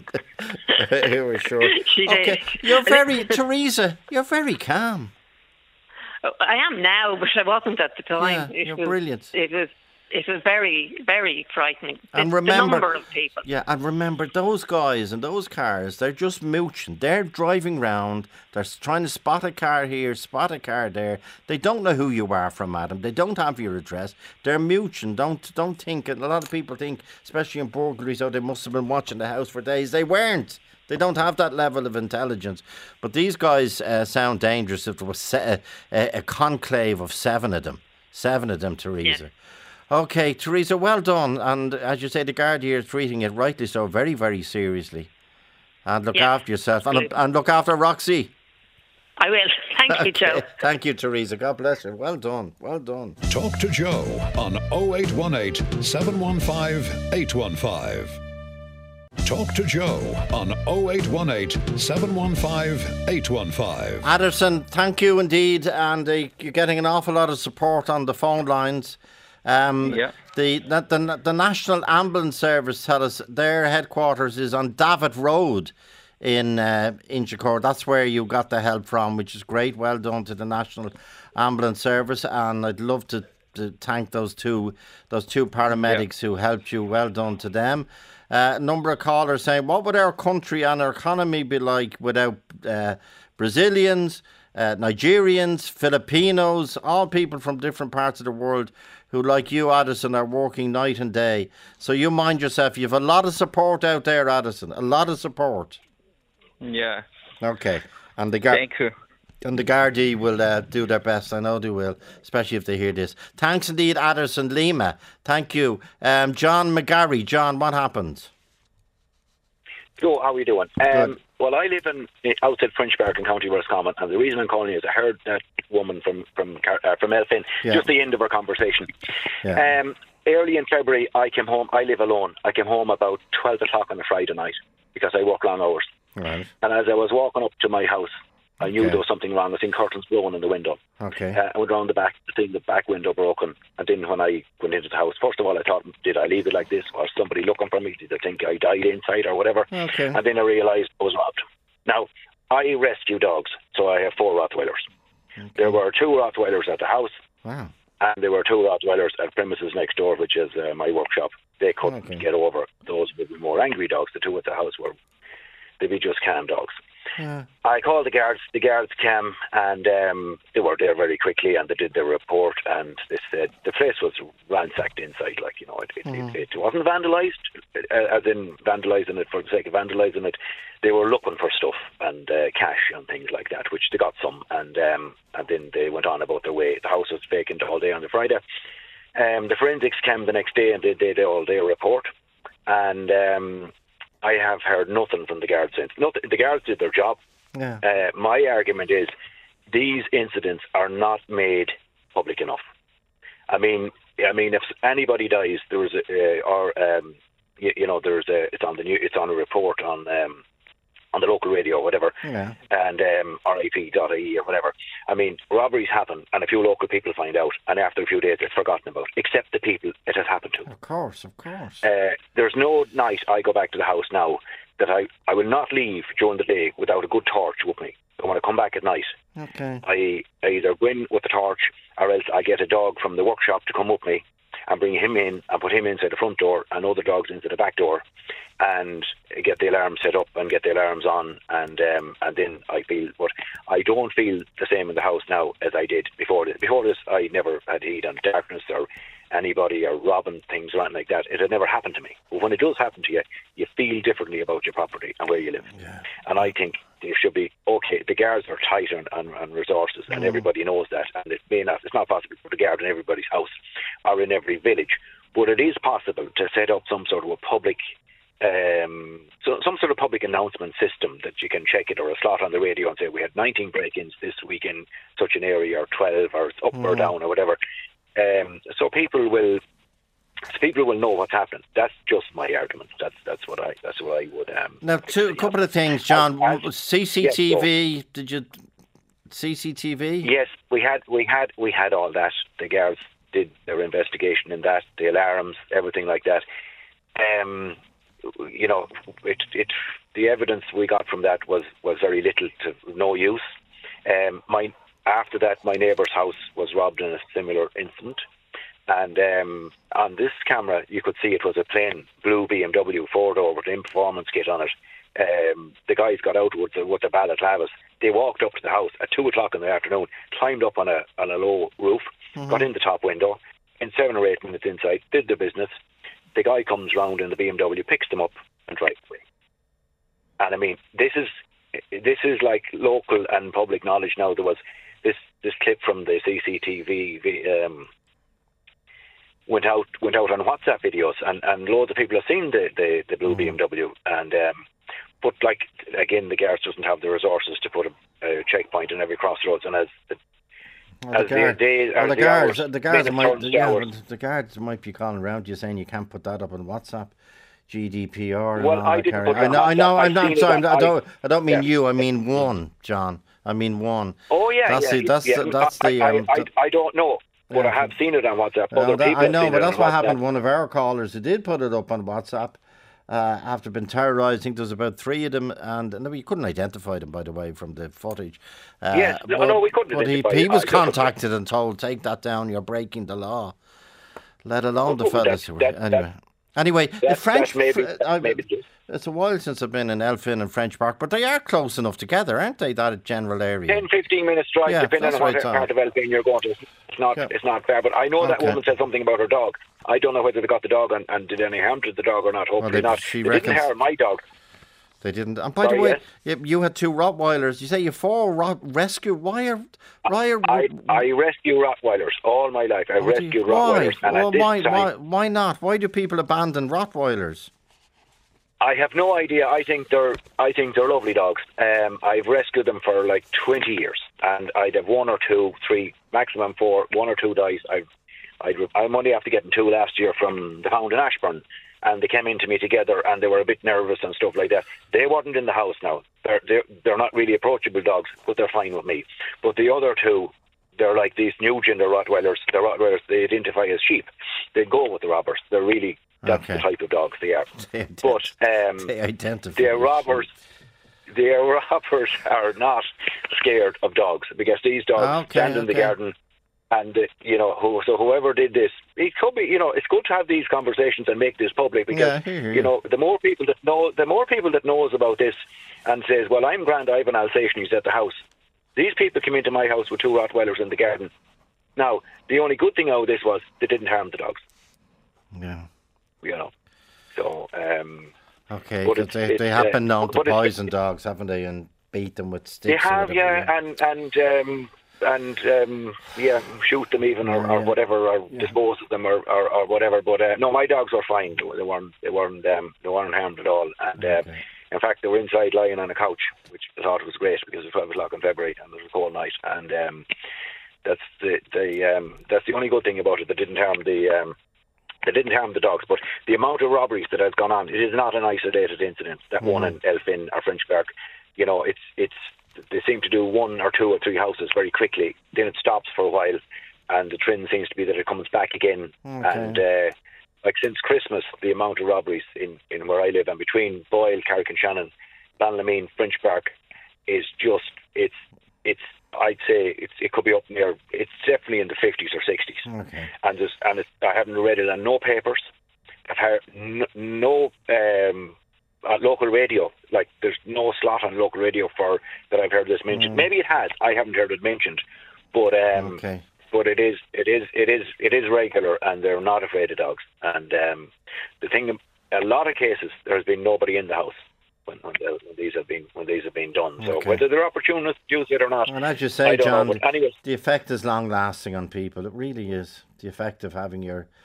We're sure. She did. You're Teresa. You're very calm. I am now, but I wasn't at the time. Yeah, you're brilliant. It was very, very frightening. And the number of people. Yeah, and remember, those guys and those cars, they're just mooching. They're driving round. They're trying to spot a car here, spot a car there. They don't know who you are from Adam. They don't have your address. They're mooching. Don't think. A lot of people think, especially in burglaries, they must have been watching the house for days. They weren't. They don't have that level of intelligence. But these guys sound dangerous if there was a conclave of seven of them, Teresa. Yeah. Okay, Teresa, well done. And as you say, the guard here is treating it rightly so, very, very seriously. And look after yourself. And look after Roxy. I will. Thank you, Joe. Thank you, Teresa. God bless you. Well done. Well done. Talk to Joe on 0818 715 815. Talk to Joe on 0818 715 815. Addison, thank you indeed. And you're getting an awful lot of support on the phone lines. The National Ambulance Service tell us their headquarters is on Davitt Road in Inchicore. That's where you got the help from, which is great. Well done to the National Ambulance Service, and I'd love to thank those two paramedics who helped you. Well done to them. A number of callers saying, what would our country and our economy be like without Brazilians, Nigerians, Filipinos, all people from different parts of the world who, like you, Addison, are working night and day. So you mind yourself. You have a lot of support out there, Addison. A lot of support. Yeah. Okay. And thank you. And the Gardaí will do their best. I know they will, especially if they hear this. Thanks indeed, Addison Lima. Thank you. John McGarry. John, what happened? Joe, how are you doing? Good. Well, I live outside Frenchpark in County Roscommon, and the reason I'm calling you is I heard that woman from Elphin, just the end of our conversation. Yeah. Early in February, I came home. I live alone. I came home about 12 o'clock on a Friday night because I work long hours. Right. And as I was walking up to my house, I knew there was something wrong. I seen curtains blowing in the window. Okay. I went round the back, seeing the back window broken. And then when I went into the house, first of all, I thought, did I leave it like this? Was somebody looking for me? Did they think I died inside or whatever? Okay. And then I realised I was robbed. Now, I rescue dogs, so I have 4 Rottweilers. Okay. There were 2 Rottweilers at the house. Wow. And there were 2 Rottweilers at premises next door, which is my workshop. They couldn't get over those with the more angry dogs. The 2 at the house they'd be just calm dogs. Yeah. I called the guards. The guards came and they were there very quickly, and they did their report. And they said the place was ransacked inside, like it wasn't vandalised, as in vandalising it for the sake of vandalising it. They were looking for stuff and cash and things like that, which they got some. And then they went on about their way. The house was vacant all day on the Friday. The forensics came the next day and they did all their report. And I have heard nothing from the guards since. The guards did their job. Yeah. My argument is, these incidents are not made public enough. I mean, if anybody dies, there is it's on the new, it's on a report on the local radio or whatever, and RIP.ie or whatever. I mean, robberies happen, and a few local people find out, and after a few days, it's forgotten about, except the people it has happened to. Of course. There's no night I go back to the house now that I will not leave during the day without a good torch with me. I want to come back at night. Okay. I either go in with the torch, or else I get a dog from the workshop to come with me and bring him in and put him inside the front door and other dogs into the back door, and get the alarm set up and get the alarms on, and then I feel, but I don't feel the same in the house now as I did before this. Before this, I never had heat on darkness or anybody or robbing things or anything like that. It had never happened to me. But when it does happen to you, you feel differently about your property and where you live. Yeah. And I think there should be, okay, the guards are tight on resources, and everybody knows that, and it's not possible to put a guard in everybody's house or in every village, but it is possible to set up some sort of a public some sort of public announcement system that you can check it, or a slot on the radio and say we had 19 break-ins this week in such an area, or 12, or it's up or down or whatever. So people will know what's happening. That's just my argument. That's what I would. Now, a couple of things, John. CCTV. Yes, did you CCTV? Yes, we had all that. The guards did their investigation in that. The alarms, everything like that. The evidence we got from that was very little to no use. After that, my neighbour's house was robbed in a similar incident, and on this camera you could see it was a plain blue BMW 4-door with an in-performance kit on it. The guys got out with the balaclavas. They walked up to the house at 2 o'clock in the afternoon, climbed up on a low roof, got in the top window. In 7 or 8 minutes inside, did the business. The guy comes round in the BMW, picks them up, and drives away. And I mean, this is like local and public knowledge now. There was this clip from the CCTV went out on WhatsApp videos, and loads of people have seen the blue BMW. And but like again, the guards doesn't have the resources to put a checkpoint in every crossroads, and the guards might be calling around you saying you can't put that up on WhatsApp, GDPR. Well, I didn't put that. I know. I'm not sorry. I don't mean you. I mean one, John. I mean one. Oh yeah, I don't know, but I have seen it on WhatsApp. I know, but that's what happened. One of our callers who did put it up on WhatsApp. After being terrorised, I think there was about 3 of them, and we couldn't identify them, by the way, from the footage. Yes, we couldn't. But he was contacted and told, "Take that down. You're breaking the law." Let alone the fellas who were anyway. The French. It's a while since I've been in Elphin and French Park, but they are close enough together, aren't they? That general area. 10-15 minutes drive, depending on what part of Elphin you're going to. It's not fair, but I know that woman said something about her dog. I don't know whether they got the dog and did any harm to the dog or not. Hopefully not. They didn't harm my dog. They didn't. And by the way, you had 2 Rottweilers. You say you 4 rescue. Why are I rescue Rottweilers all my life. I rescue Rottweilers. And why not? Why do people abandon Rottweilers? I have no idea. I think they're lovely dogs. I've rescued them for like 20 years, and I'd have 1 or 2, 3, maximum 4. 1 or 2 dies. I'm only after getting 2 last year from the pound in Ashburn, and they came into me together, and they were a bit nervous and stuff like that. They weren't in the house now. They're not really approachable dogs, but they're fine with me. But the other 2, they're like these new gender Rottweilers. The Rottweilers they identify as sheep. They go with the robbers. They're really. That's the type of dogs they are. But they identify. Their robbers are not scared of dogs, because these dogs stand in the garden, and whoever did this, it could be. It's good to have these conversations and make this public, because the more people that knows about this and says, well, I'm grand, I have an Alsatian who's at the house. These people came into my house with 2 Rottweilers in the garden. Now, the only good thing out of this was they didn't harm the dogs. Yeah. So okay, but they have been known to poison dogs, haven't they, and beat them with sticks? They have, and shoot them even, or whatever, or dispose of them, or whatever. But no, my dogs were fine. They weren't harmed at all. And In fact, they were inside lying on a couch, which I thought was great because it was 12 o'clock in February and it was a cold night. And that's the only good thing about it. They didn't harm the dogs. But the amount of robberies that has gone on, it is not an isolated incident. That one in Elphin or French Park, you know, it's they seem to do 1 or 2 or 3 houses very quickly. Then it stops for a while, and the trend seems to be that it comes back again. And like since Christmas, the amount of robberies in where I live and between Boyle, Carrick-on-Shannon, Ballinameen, French Park is just it's I'd say it could be up near. It's definitely in the 50s or 60s. Okay. And I haven't read it on no papers. I've heard no local radio. Like there's no slot on local radio for that I've heard this mentioned. Maybe it has. I haven't heard it mentioned. But okay. But it is regular, and they're not afraid of dogs. And the thing, a lot of cases, there has been nobody in the house when these have been done. So whether they're opportunists use it or not, and as you say, John, anyway, the effect is long lasting on people. It really is. The effect of having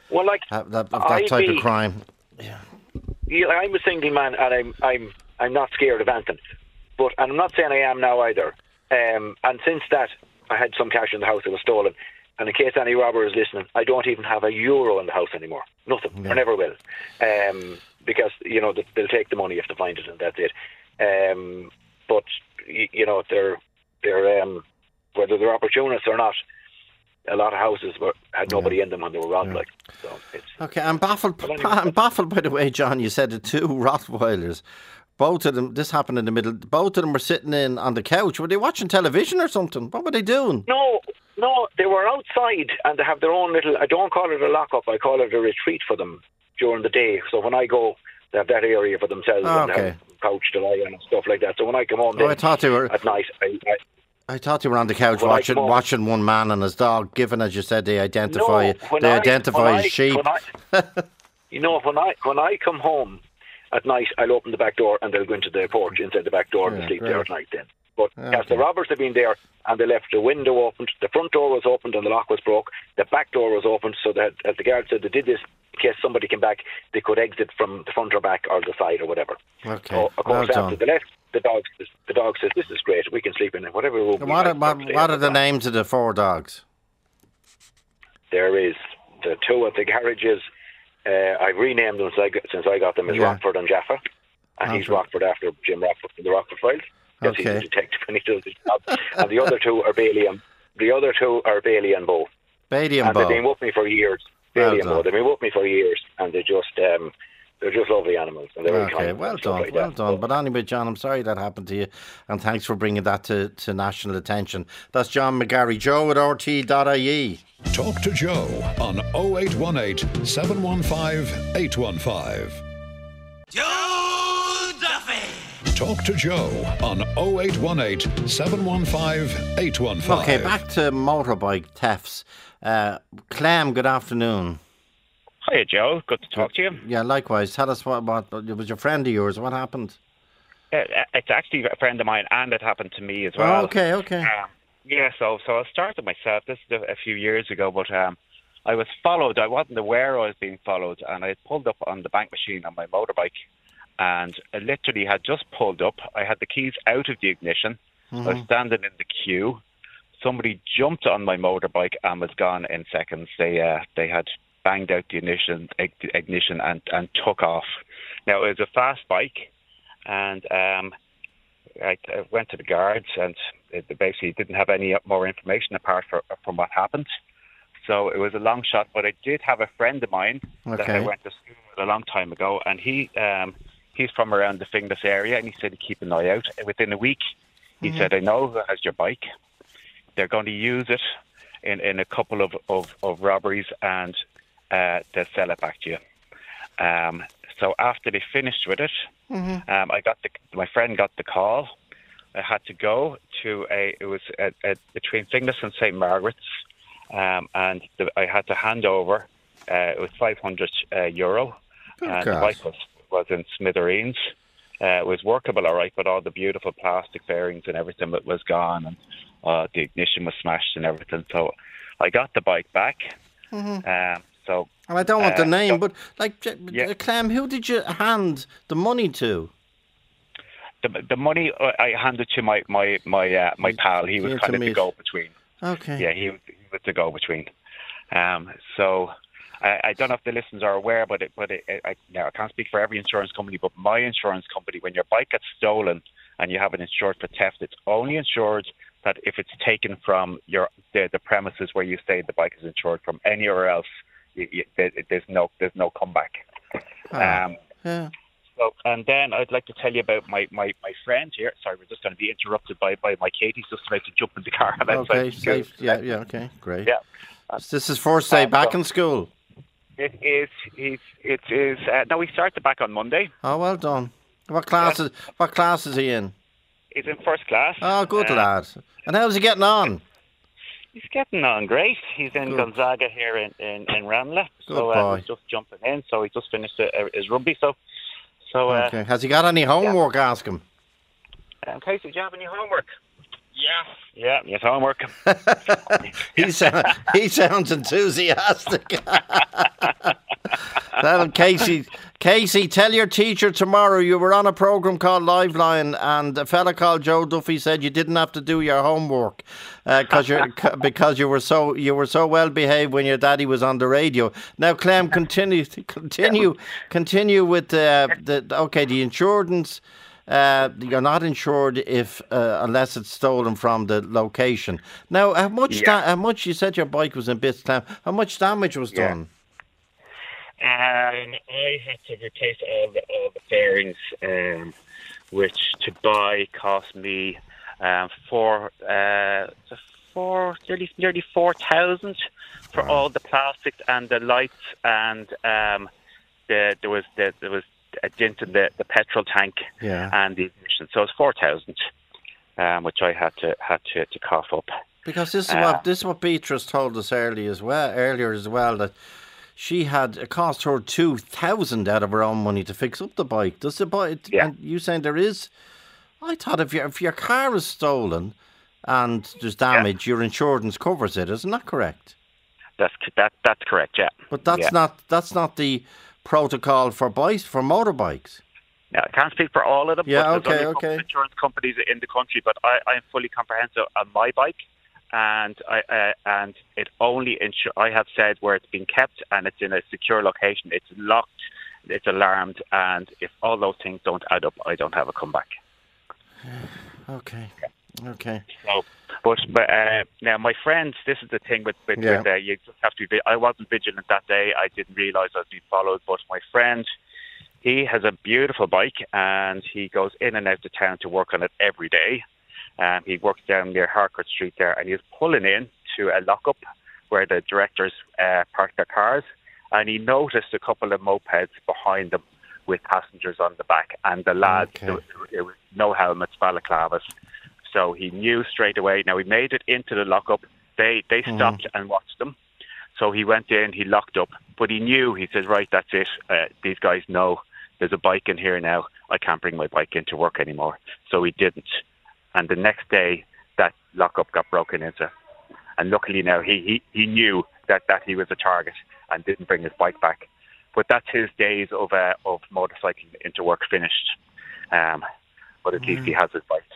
that type of crime. Yeah, I'm a single man, and I'm not scared of anything. And I'm not saying I am now either. And since that, I had some cash in the house that was stolen. And in case any robber is listening, I don't even have €1 in the house anymore. Nothing. I never will. Because, you know, they'll take the money if they find it, and that's it. But, you know, they're whether they're opportunists or not, a lot of houses had nobody in them when they were robbed. Like, so it's okay, I'm baffled. I'm baffled by the way, John, you said the 2 Rottweilers. Both of them, this happened in the middle, both of them were sitting on the couch. Were they watching television or something? What were they doing? No, they were outside, and they have their own little, I don't call it a lock-up, I call it a retreat for them during the day. So when I go, they have that area for themselves, and they have a couch to lie on and stuff like that. So when I come home I thought they were, at night, I thought they were on the couch watching one man and his dog, given, as you said, they identify sheep. You know, when I come home at night, I'll open the back door and they'll go into the porch inside the back door and sleep there at night then. But as the robbers have been there and they left the window opened, the front door was opened and the lock was broke, the back door was opened, so that, as the guard said, they did this in case somebody came back, they could exit from the front or back or the side or whatever. Okay. So, of course, after they left, the dog says, this is great, we can sleep in whatever room we like. What are the names of the 4 dogs? There is the 2 at the garages. I've renamed them since I got them as Rockford and Jaffa. And he's Rockford after Jim Rockford from the Rockford Files. Because he's a detective and he does his job. And the other 2 are Bailey and Bo. Bailey and Bo. They've been with me for years. Bailey and Bo. They've been with me for years, and they're just lovely animals. And they're very kind. Well done, well done. But anyway, John, I'm sorry that happened to you, and thanks for bringing that to national attention. That's John McGarry, Joe at RT.ie. Talk to Joe on 0818 715 815. Joe Duffy! Talk to Joe on 0818 715 815. Okay, back to motorbike thefts. Clem, good afternoon. Hiya, Joe. Good to talk to you. Yeah, likewise. Tell us what it was your friend of yours. What happened? It's actually a friend of mine, and it happened to me as well. Oh, okay. Yeah, so I started myself. This is a few years ago, but I was followed. I wasn't aware I was being followed, and I had pulled up on the bank machine on my motorbike, and I literally had just pulled up. I had the keys out of the ignition. I was standing in the queue. Somebody jumped on my motorbike and was gone in seconds. They had banged out the ignition and took off. Now, it was a fast bike, and I went to the guards, and they basically didn't have any more information apart from what happened. So it was a long shot, but I did have a friend of mine that I went to school with a long time ago, and he's from around the Finglas area, and he said he'd keep an eye out. Within a week, he said, I know who has your bike. They're going to use it in a couple of robberies, and they'll sell it back to you. So after they finished with it, my friend got the call. I had to go to between Finglas and St. Margaret's, and I had to hand over. It was €500, and the bike was in smithereens. It was workable, all right, but all the beautiful plastic fairings and everything was gone, and the ignition was smashed and everything. So I got the bike back. And I don't want the name, but Clem, who did you hand the money to? The money I handed to my pal. He was kind of the go-between. Okay. Yeah, he was the go-between. So I don't know if the listeners are aware, but I can't speak for every insurance company, but my insurance company, when your bike gets stolen and you have it insured for theft, it's only insured that if it's taken from the premises where you say the bike is insured from. Anywhere else, there's no comeback. Yeah. So, and then I'd like to tell you about my friend here. Sorry, we're just going to be interrupted by my Katie's just about to jump in the car. Okay, safe. Yeah, okay, great. Yeah. This is first day back in school. It is. No, we started back on Monday. Oh, well done. What class is he in? He's in first class. Oh, good lad. And how's he getting on? He's getting on great. He's in Gonzaga here in Ranelagh. So he's just jumping in. So he just finished his rugby. So okay. Has he got any homework? Yeah. Ask him. Casey, do you have any homework? Yeah, he has homework. He sounds enthusiastic. Tell him, Casey, tell your teacher tomorrow you were on a programme called Liveline and a fella called Joe Duffy said you didn't have to do your homework because you were so well behaved when your daddy was on the radio. Now, Clem, continue with the insurance. You're not insured if unless it's stolen from the location. Now, how much you said your bike was in bits, Clem? How much damage was done? I had to replace all the fairings, which to buy cost me nearly 4,000 for all the plastics and the lights, and there was a dent in the petrol tank and the ignition. So it's 4,000, which I had to cough up. Because this is what Beatrice told us earlier as well that. She it cost her 2,000 out of her own money to fix up the bike. Does the bike? Yeah. And you saying there is? I thought if your car is stolen and there's damage, your insurance covers it. Isn't that correct? That's correct. Yeah. But that's not the protocol for motorbikes. Yeah, I can't speak for all of them. Yeah. But there's only insurance companies in the country, but I'm fully comprehensive on my bike. And it only I have said where it's been kept and it's in a secure location. It's locked, it's alarmed, and if all those things don't add up, I don't have a comeback. Okay. So, but now my friends, this is the thing with you just have to be. I wasn't vigilant that day. I didn't realise I was being followed. But my friend, he has a beautiful bike and he goes in and out of town to work on it every day. He works down near Harcourt Street there, and he's pulling in to a lockup where the directors park their cars, and he noticed a couple of mopeds behind them with passengers on the back, and the lads, there was no helmets, balaclavas, so he knew straight away. Now, he made it into the lockup. They stopped and watched them, so he went in, he locked up, but he knew, he said, right, that's it, these guys know there's a bike in here now, I can't bring my bike into work anymore, so he didn't. And the next day, that lockup got broken into. And luckily now, he knew that he was a target and didn't bring his bike back. But that's his days of motorcycling into work finished. But at least he has his bike.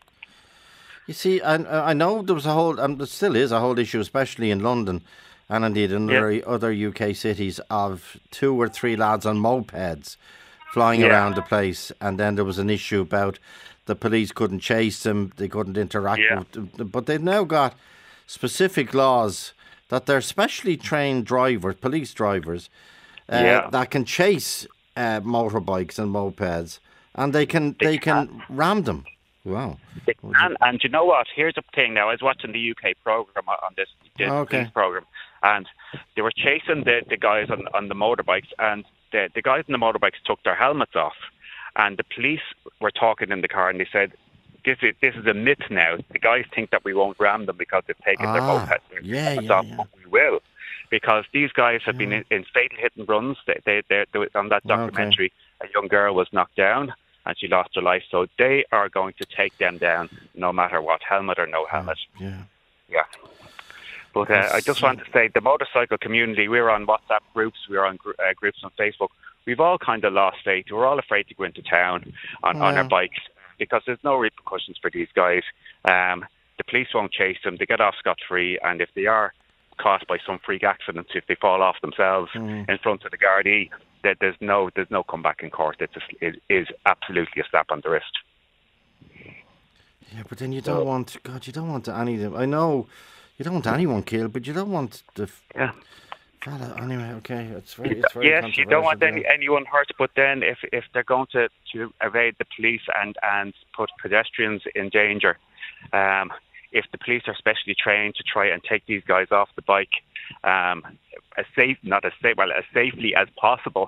You see, I know there was a whole, there still is a whole issue, especially in London and indeed in other UK cities, of 2 or 3 lads on mopeds flying around the place. And then there was an issue about the police couldn't chase them, they couldn't interact with them. But they've now got specific laws that they're specially trained drivers, police drivers, that can chase motorbikes and mopeds, and they can ram them. Wow. And you know what? Here's the thing now. I was watching the UK programme on this police programme, and they were chasing the guys on the motorbikes, and the guys on the motorbikes took their helmets off. And the police were talking in the car, and they said, "This is a myth now. The guys think that we won't ram them because they've taken their mopeds. But we will, because these guys have been in fatal hit and runs. They on that documentary, a young girl was knocked down and she lost her life. So they are going to take them down, no matter what, helmet or no helmet. Yeah. But I just want to say, the motorcycle community, we're on WhatsApp groups, we're on groups on Facebook. We've all kind of lost faith. We're all afraid to go into town on our bikes. because there's no repercussions for these guys. The police won't chase them. They get off scot-free, and if they are caught by some freak accident, if they fall off themselves in front of the Gardaí, that there's no comeback in court. It is absolutely a slap on the wrist. Yeah, but then you don't want any of them. I know you don't want anyone killed, but you don't want the fella. Anyway, okay, it's very yes, you don't want anyone hurt. But then if they're going to evade the police and put pedestrians in danger, if the police are specially trained to try and take these guys off the bike as safely as possible,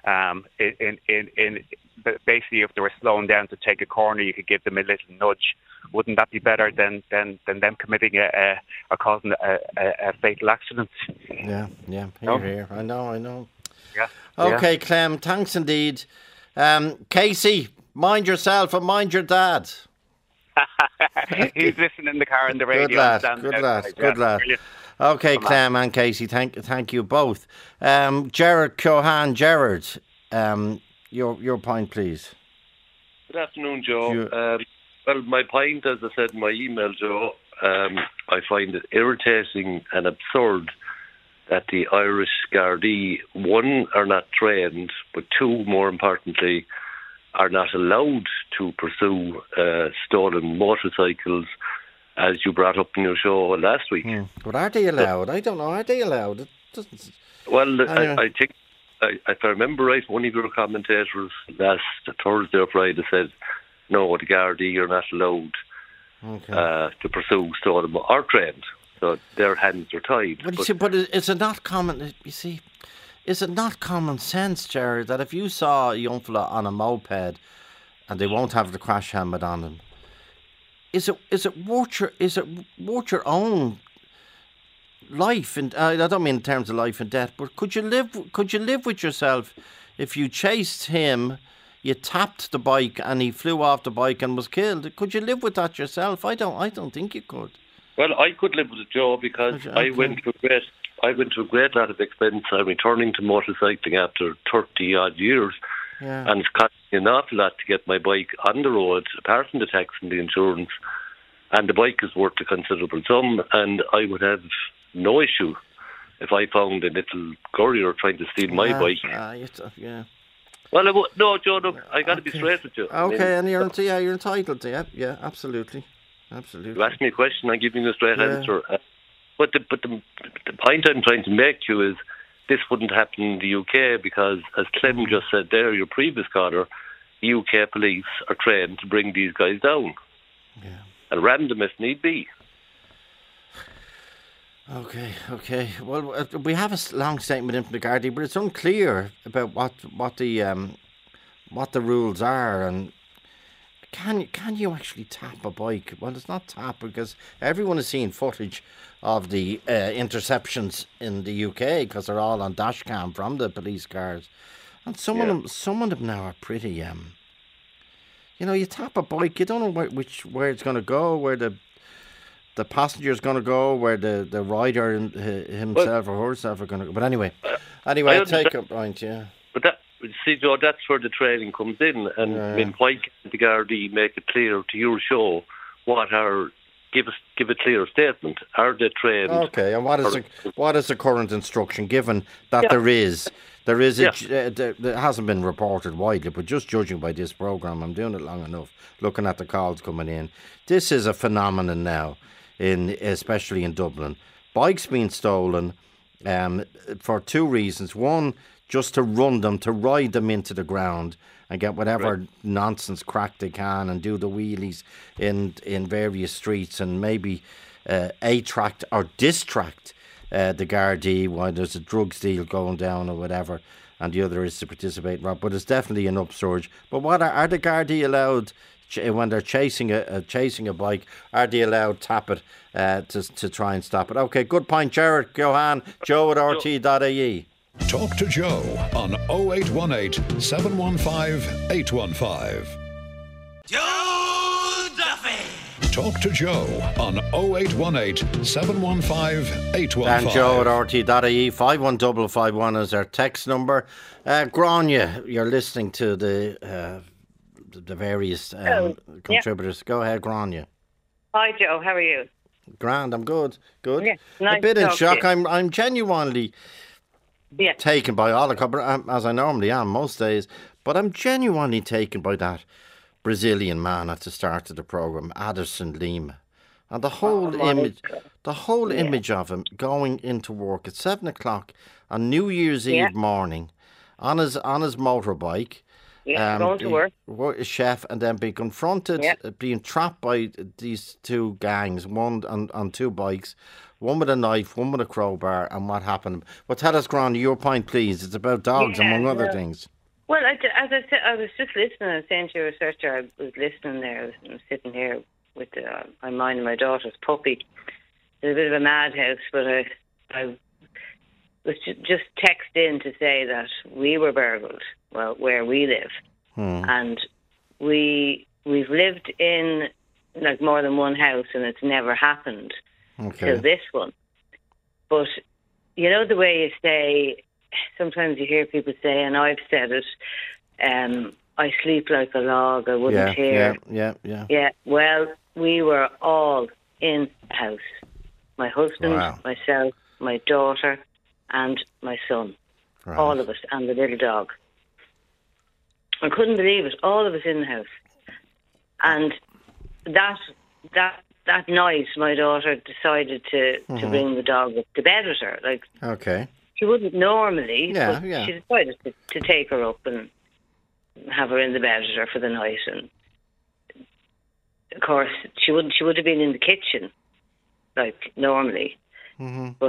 basically, if they were slowing down to take a corner, you could give them a little nudge. Wouldn't that be better than them committing or causing a fatal accident? Yeah. Here. I know. Yeah. Okay, Clem. Thanks indeed. Casey, mind yourself and mind your dad. He's listening in the car in the radio. Good lad. Brilliant. Okay, Clem and Casey, thank you both. Gerard Cohan, Gerard, your point, please. Good afternoon, Joe. Well, my point, as I said in my email, Joe, I find it irritating and absurd that the Irish Gardaí, one, are not trained, but two, more importantly, are not allowed to pursue stolen motorcycles, as you brought up in your show last week. But are they allowed? I don't know. Are they allowed? It doesn't. Well, anyway. I think, if I remember right, one of your commentators last Thursday or Friday said, no, the Gardaí are not allowed to pursue stolen or trained. So their hands are tied. But is it not common? You see, is it not common sense, Gerard, that if you saw a young fella on a moped and they won't have the crash helmet on them, is it worth your own life? And I don't mean in terms of life and death, but could you live with yourself if you chased him, you tapped the bike and he flew off the bike and was killed? Could you live with that yourself? I don't think you could. Well, I could live with it, Joe, because I went to a great lot of expense. I'm returning to motorcycling after 30 odd years. Yeah. And it's costing an awful lot to get my bike on the road, apart from the tax and the insurance. And the bike is worth a considerable sum, and I would have no issue if I found a little courier trying to steal my bike. Well, no, Joe, look, I got to be straight with you. Okay, and you're entitled to it. Yeah, absolutely. You ask me a question, I give you a straight answer. But the point I'm trying to make you is this wouldn't happen in the UK because, as Clem just said there, your previous caller, UK police are trained to bring these guys down. Yeah. And ram them if need be. Okay. Well, we have a long statement in from the Gardaí, but it's unclear about what the rules are. And can you actually tap a bike? Well, it's not tap because everyone has seen footage of the interceptions in the UK because they're all on dash cam from the police cars, and some of them now are pretty. You tap a bike, you don't know where it's going to go, where the passenger is going to go, where the rider himself or herself are going to go. But anyway, I take a point. Yeah. But see, Joe, that's where the training comes in, and I mean, why can't the Gardaí make it clear to your show give a clear statement? Are they trained? Okay, and what is the current instruction? Given that there is it hasn't been reported widely, but just judging by this programme, I'm doing it long enough, looking at the calls coming in. This is a phenomenon now, especially in Dublin. Bikes being stolen for two reasons. One, just to run them, to ride them into the ground and get whatever nonsense crack they can and do the wheelies in various streets and maybe attract or distract the Gardaí while there's a drugs deal going down or whatever, and the other is to participate. But it's definitely an upsurge. But what are the Gardaí allowed when they're chasing a bike? Are they allowed tap it to try and stop it? Okay, good point, Gerard Cohan, Joe at RT.ie. Talk to Joe on 0818 715 815. Joe Duffy! Talk to Joe on 0818 715 815. And Joe at RT.ie, 51551 is our text number. Grania, you're listening to the the various contributors. Go ahead, Grania. Hi, Joe. How are you? Grand. I'm good. Good. Yeah, nice a bit in shock. You. I'm genuinely taken by all the cover, as I normally am most days. But I'm genuinely taken by that Brazilian man at the start of the programme, Aderson Lima, and the whole image of him going into work at 7 o'clock on New Year's Eve morning on his motorbike. Yeah, going to work. A chef, and then being confronted, being trapped by these two gangs, one on two bikes, one with a knife, one with a crowbar, and what happened. But tell us, Gran, your point, please. It's about dogs, among other things. Well, as I said, I was just listening. I was saying to your researcher, I was listening there. I was sitting here with I'm minding my daughter's puppy. It's a bit of a madhouse, but I was just texted in to say that we were burgled, well, where we live. And we've lived in like more than one house, and it's never happened till this one. But you know the way you say, sometimes you hear people say, and I've said it, I sleep like a log, I wouldn't hear. Yeah, well, we were all in the house. My husband, myself, my daughter, and my son. Right. All of us, and the little dog. I couldn't believe it. All of us in the house. And that night, my daughter decided to bring the dog up to bed with her. Like, she wouldn't normally, but she decided to take her up and have her in the bed with her for the night. And of course, she would have been in the kitchen, like normally. But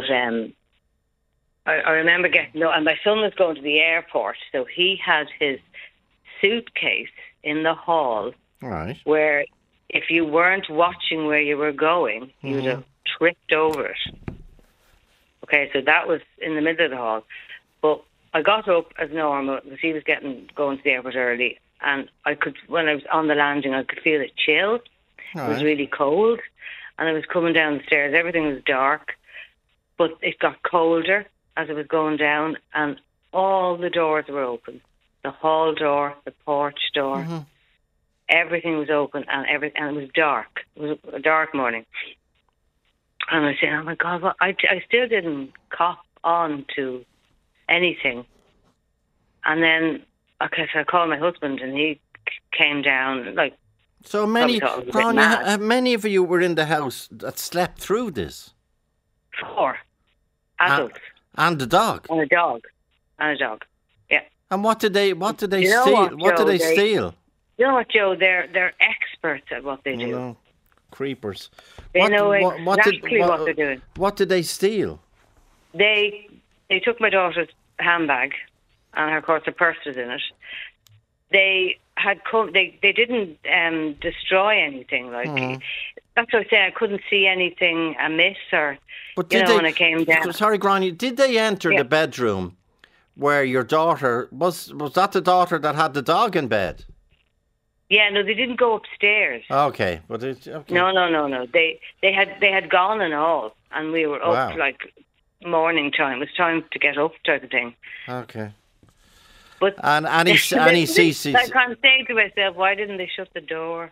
I remember and my son was going to the airport, so he had his suitcase in the hall, where if you weren't watching where you were going, you'd have tripped over it. Okay, so that was in the middle of the hall. But I got up as normal because he was going to the airport early, and when I was on the landing, I could feel it chill. It was really cold, and I was coming down the stairs. Everything was dark, but it got colder as I was going down, and all the doors were open. The hall door, the porch door, everything was open, and it was dark. It was a dark morning. And I said, oh my God, I still didn't cop on to anything. And then, so I called my husband, and he came down, like... So many of you were in the house that slept through this? 4 adults. And a dog? And a dog, yeah. And what did they steal? What did they steal? You know what, Joe? They're experts at what they do. No. Creepers. They know exactly what they're doing. What did they steal? They took my daughter's handbag, and of course her purse was in it. They had they didn't destroy anything. Like that's what I say. I couldn't see anything amiss, or when I came down. Sorry, Granny. Did they enter the bedroom where your daughter was that the daughter that had the dog in bed? Yeah, no, they didn't go upstairs. Okay, but no. They had gone and all, and we were up like morning time. It was time to get up, type of thing. Okay. But and any CCTV. Like I'm saying to myself, why didn't they shut the door?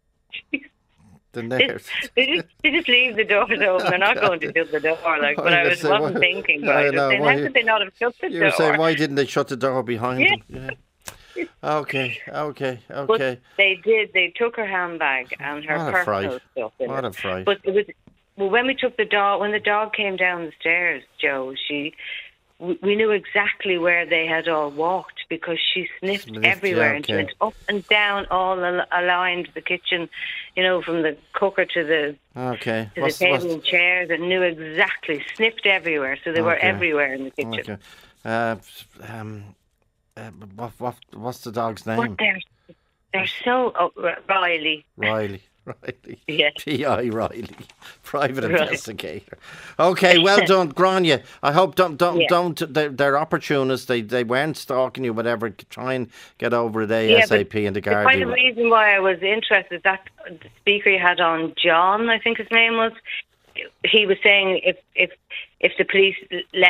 They just leave the doors open. They're not going to shut the door. Like, but I wasn't thinking. Right? How could they not have shut the door? You were saying, why didn't they shut the door behind them? Yeah. Okay. But they did. They took her handbag and her personal stuff in What a fright! But it was when we took the dog. When the dog came down the stairs, Joe, we knew exactly where they had all walked because she sniffed everywhere and she went up and down, all aligned the kitchen, from the cooker to the table and chairs, and knew exactly, sniffed everywhere. So they were everywhere in the kitchen. What's the dog's name? They're so Riley. Yeah. P.I. Riley, private investigator. Okay, well done, Grania. I hope don't. They're opportunists. They weren't stalking you, whatever. Try and get over it ASAP in the Gardaí. The kind of reason why I was interested, that the speaker you had on, John, I think his name was. He was saying if the police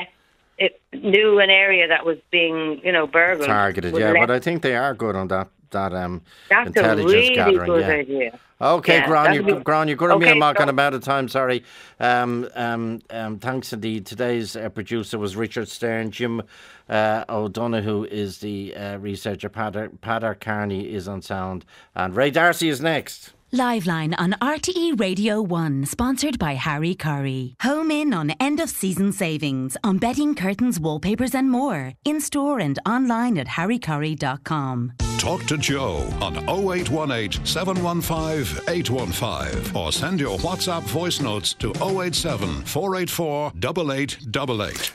knew an area that was being, burgled, targeted. Yeah, but I think they are good on that. intelligence really gathering. Good idea. Okay, Gran, you're going to be a mark on about of time, sorry. Thanks indeed. Today's producer was Richard Stern. Jim O'Donoghue is the researcher. Padar Carney is on sound. And Ray Darcy is next. Liveline on RTE Radio 1, sponsored by Harry Curry. Home in on end-of-season savings on bedding, curtains, wallpapers and more. In-store and online at harrycurry.com. Talk to Joe on 0818 715 815 or send your WhatsApp voice notes to 087 484 8888.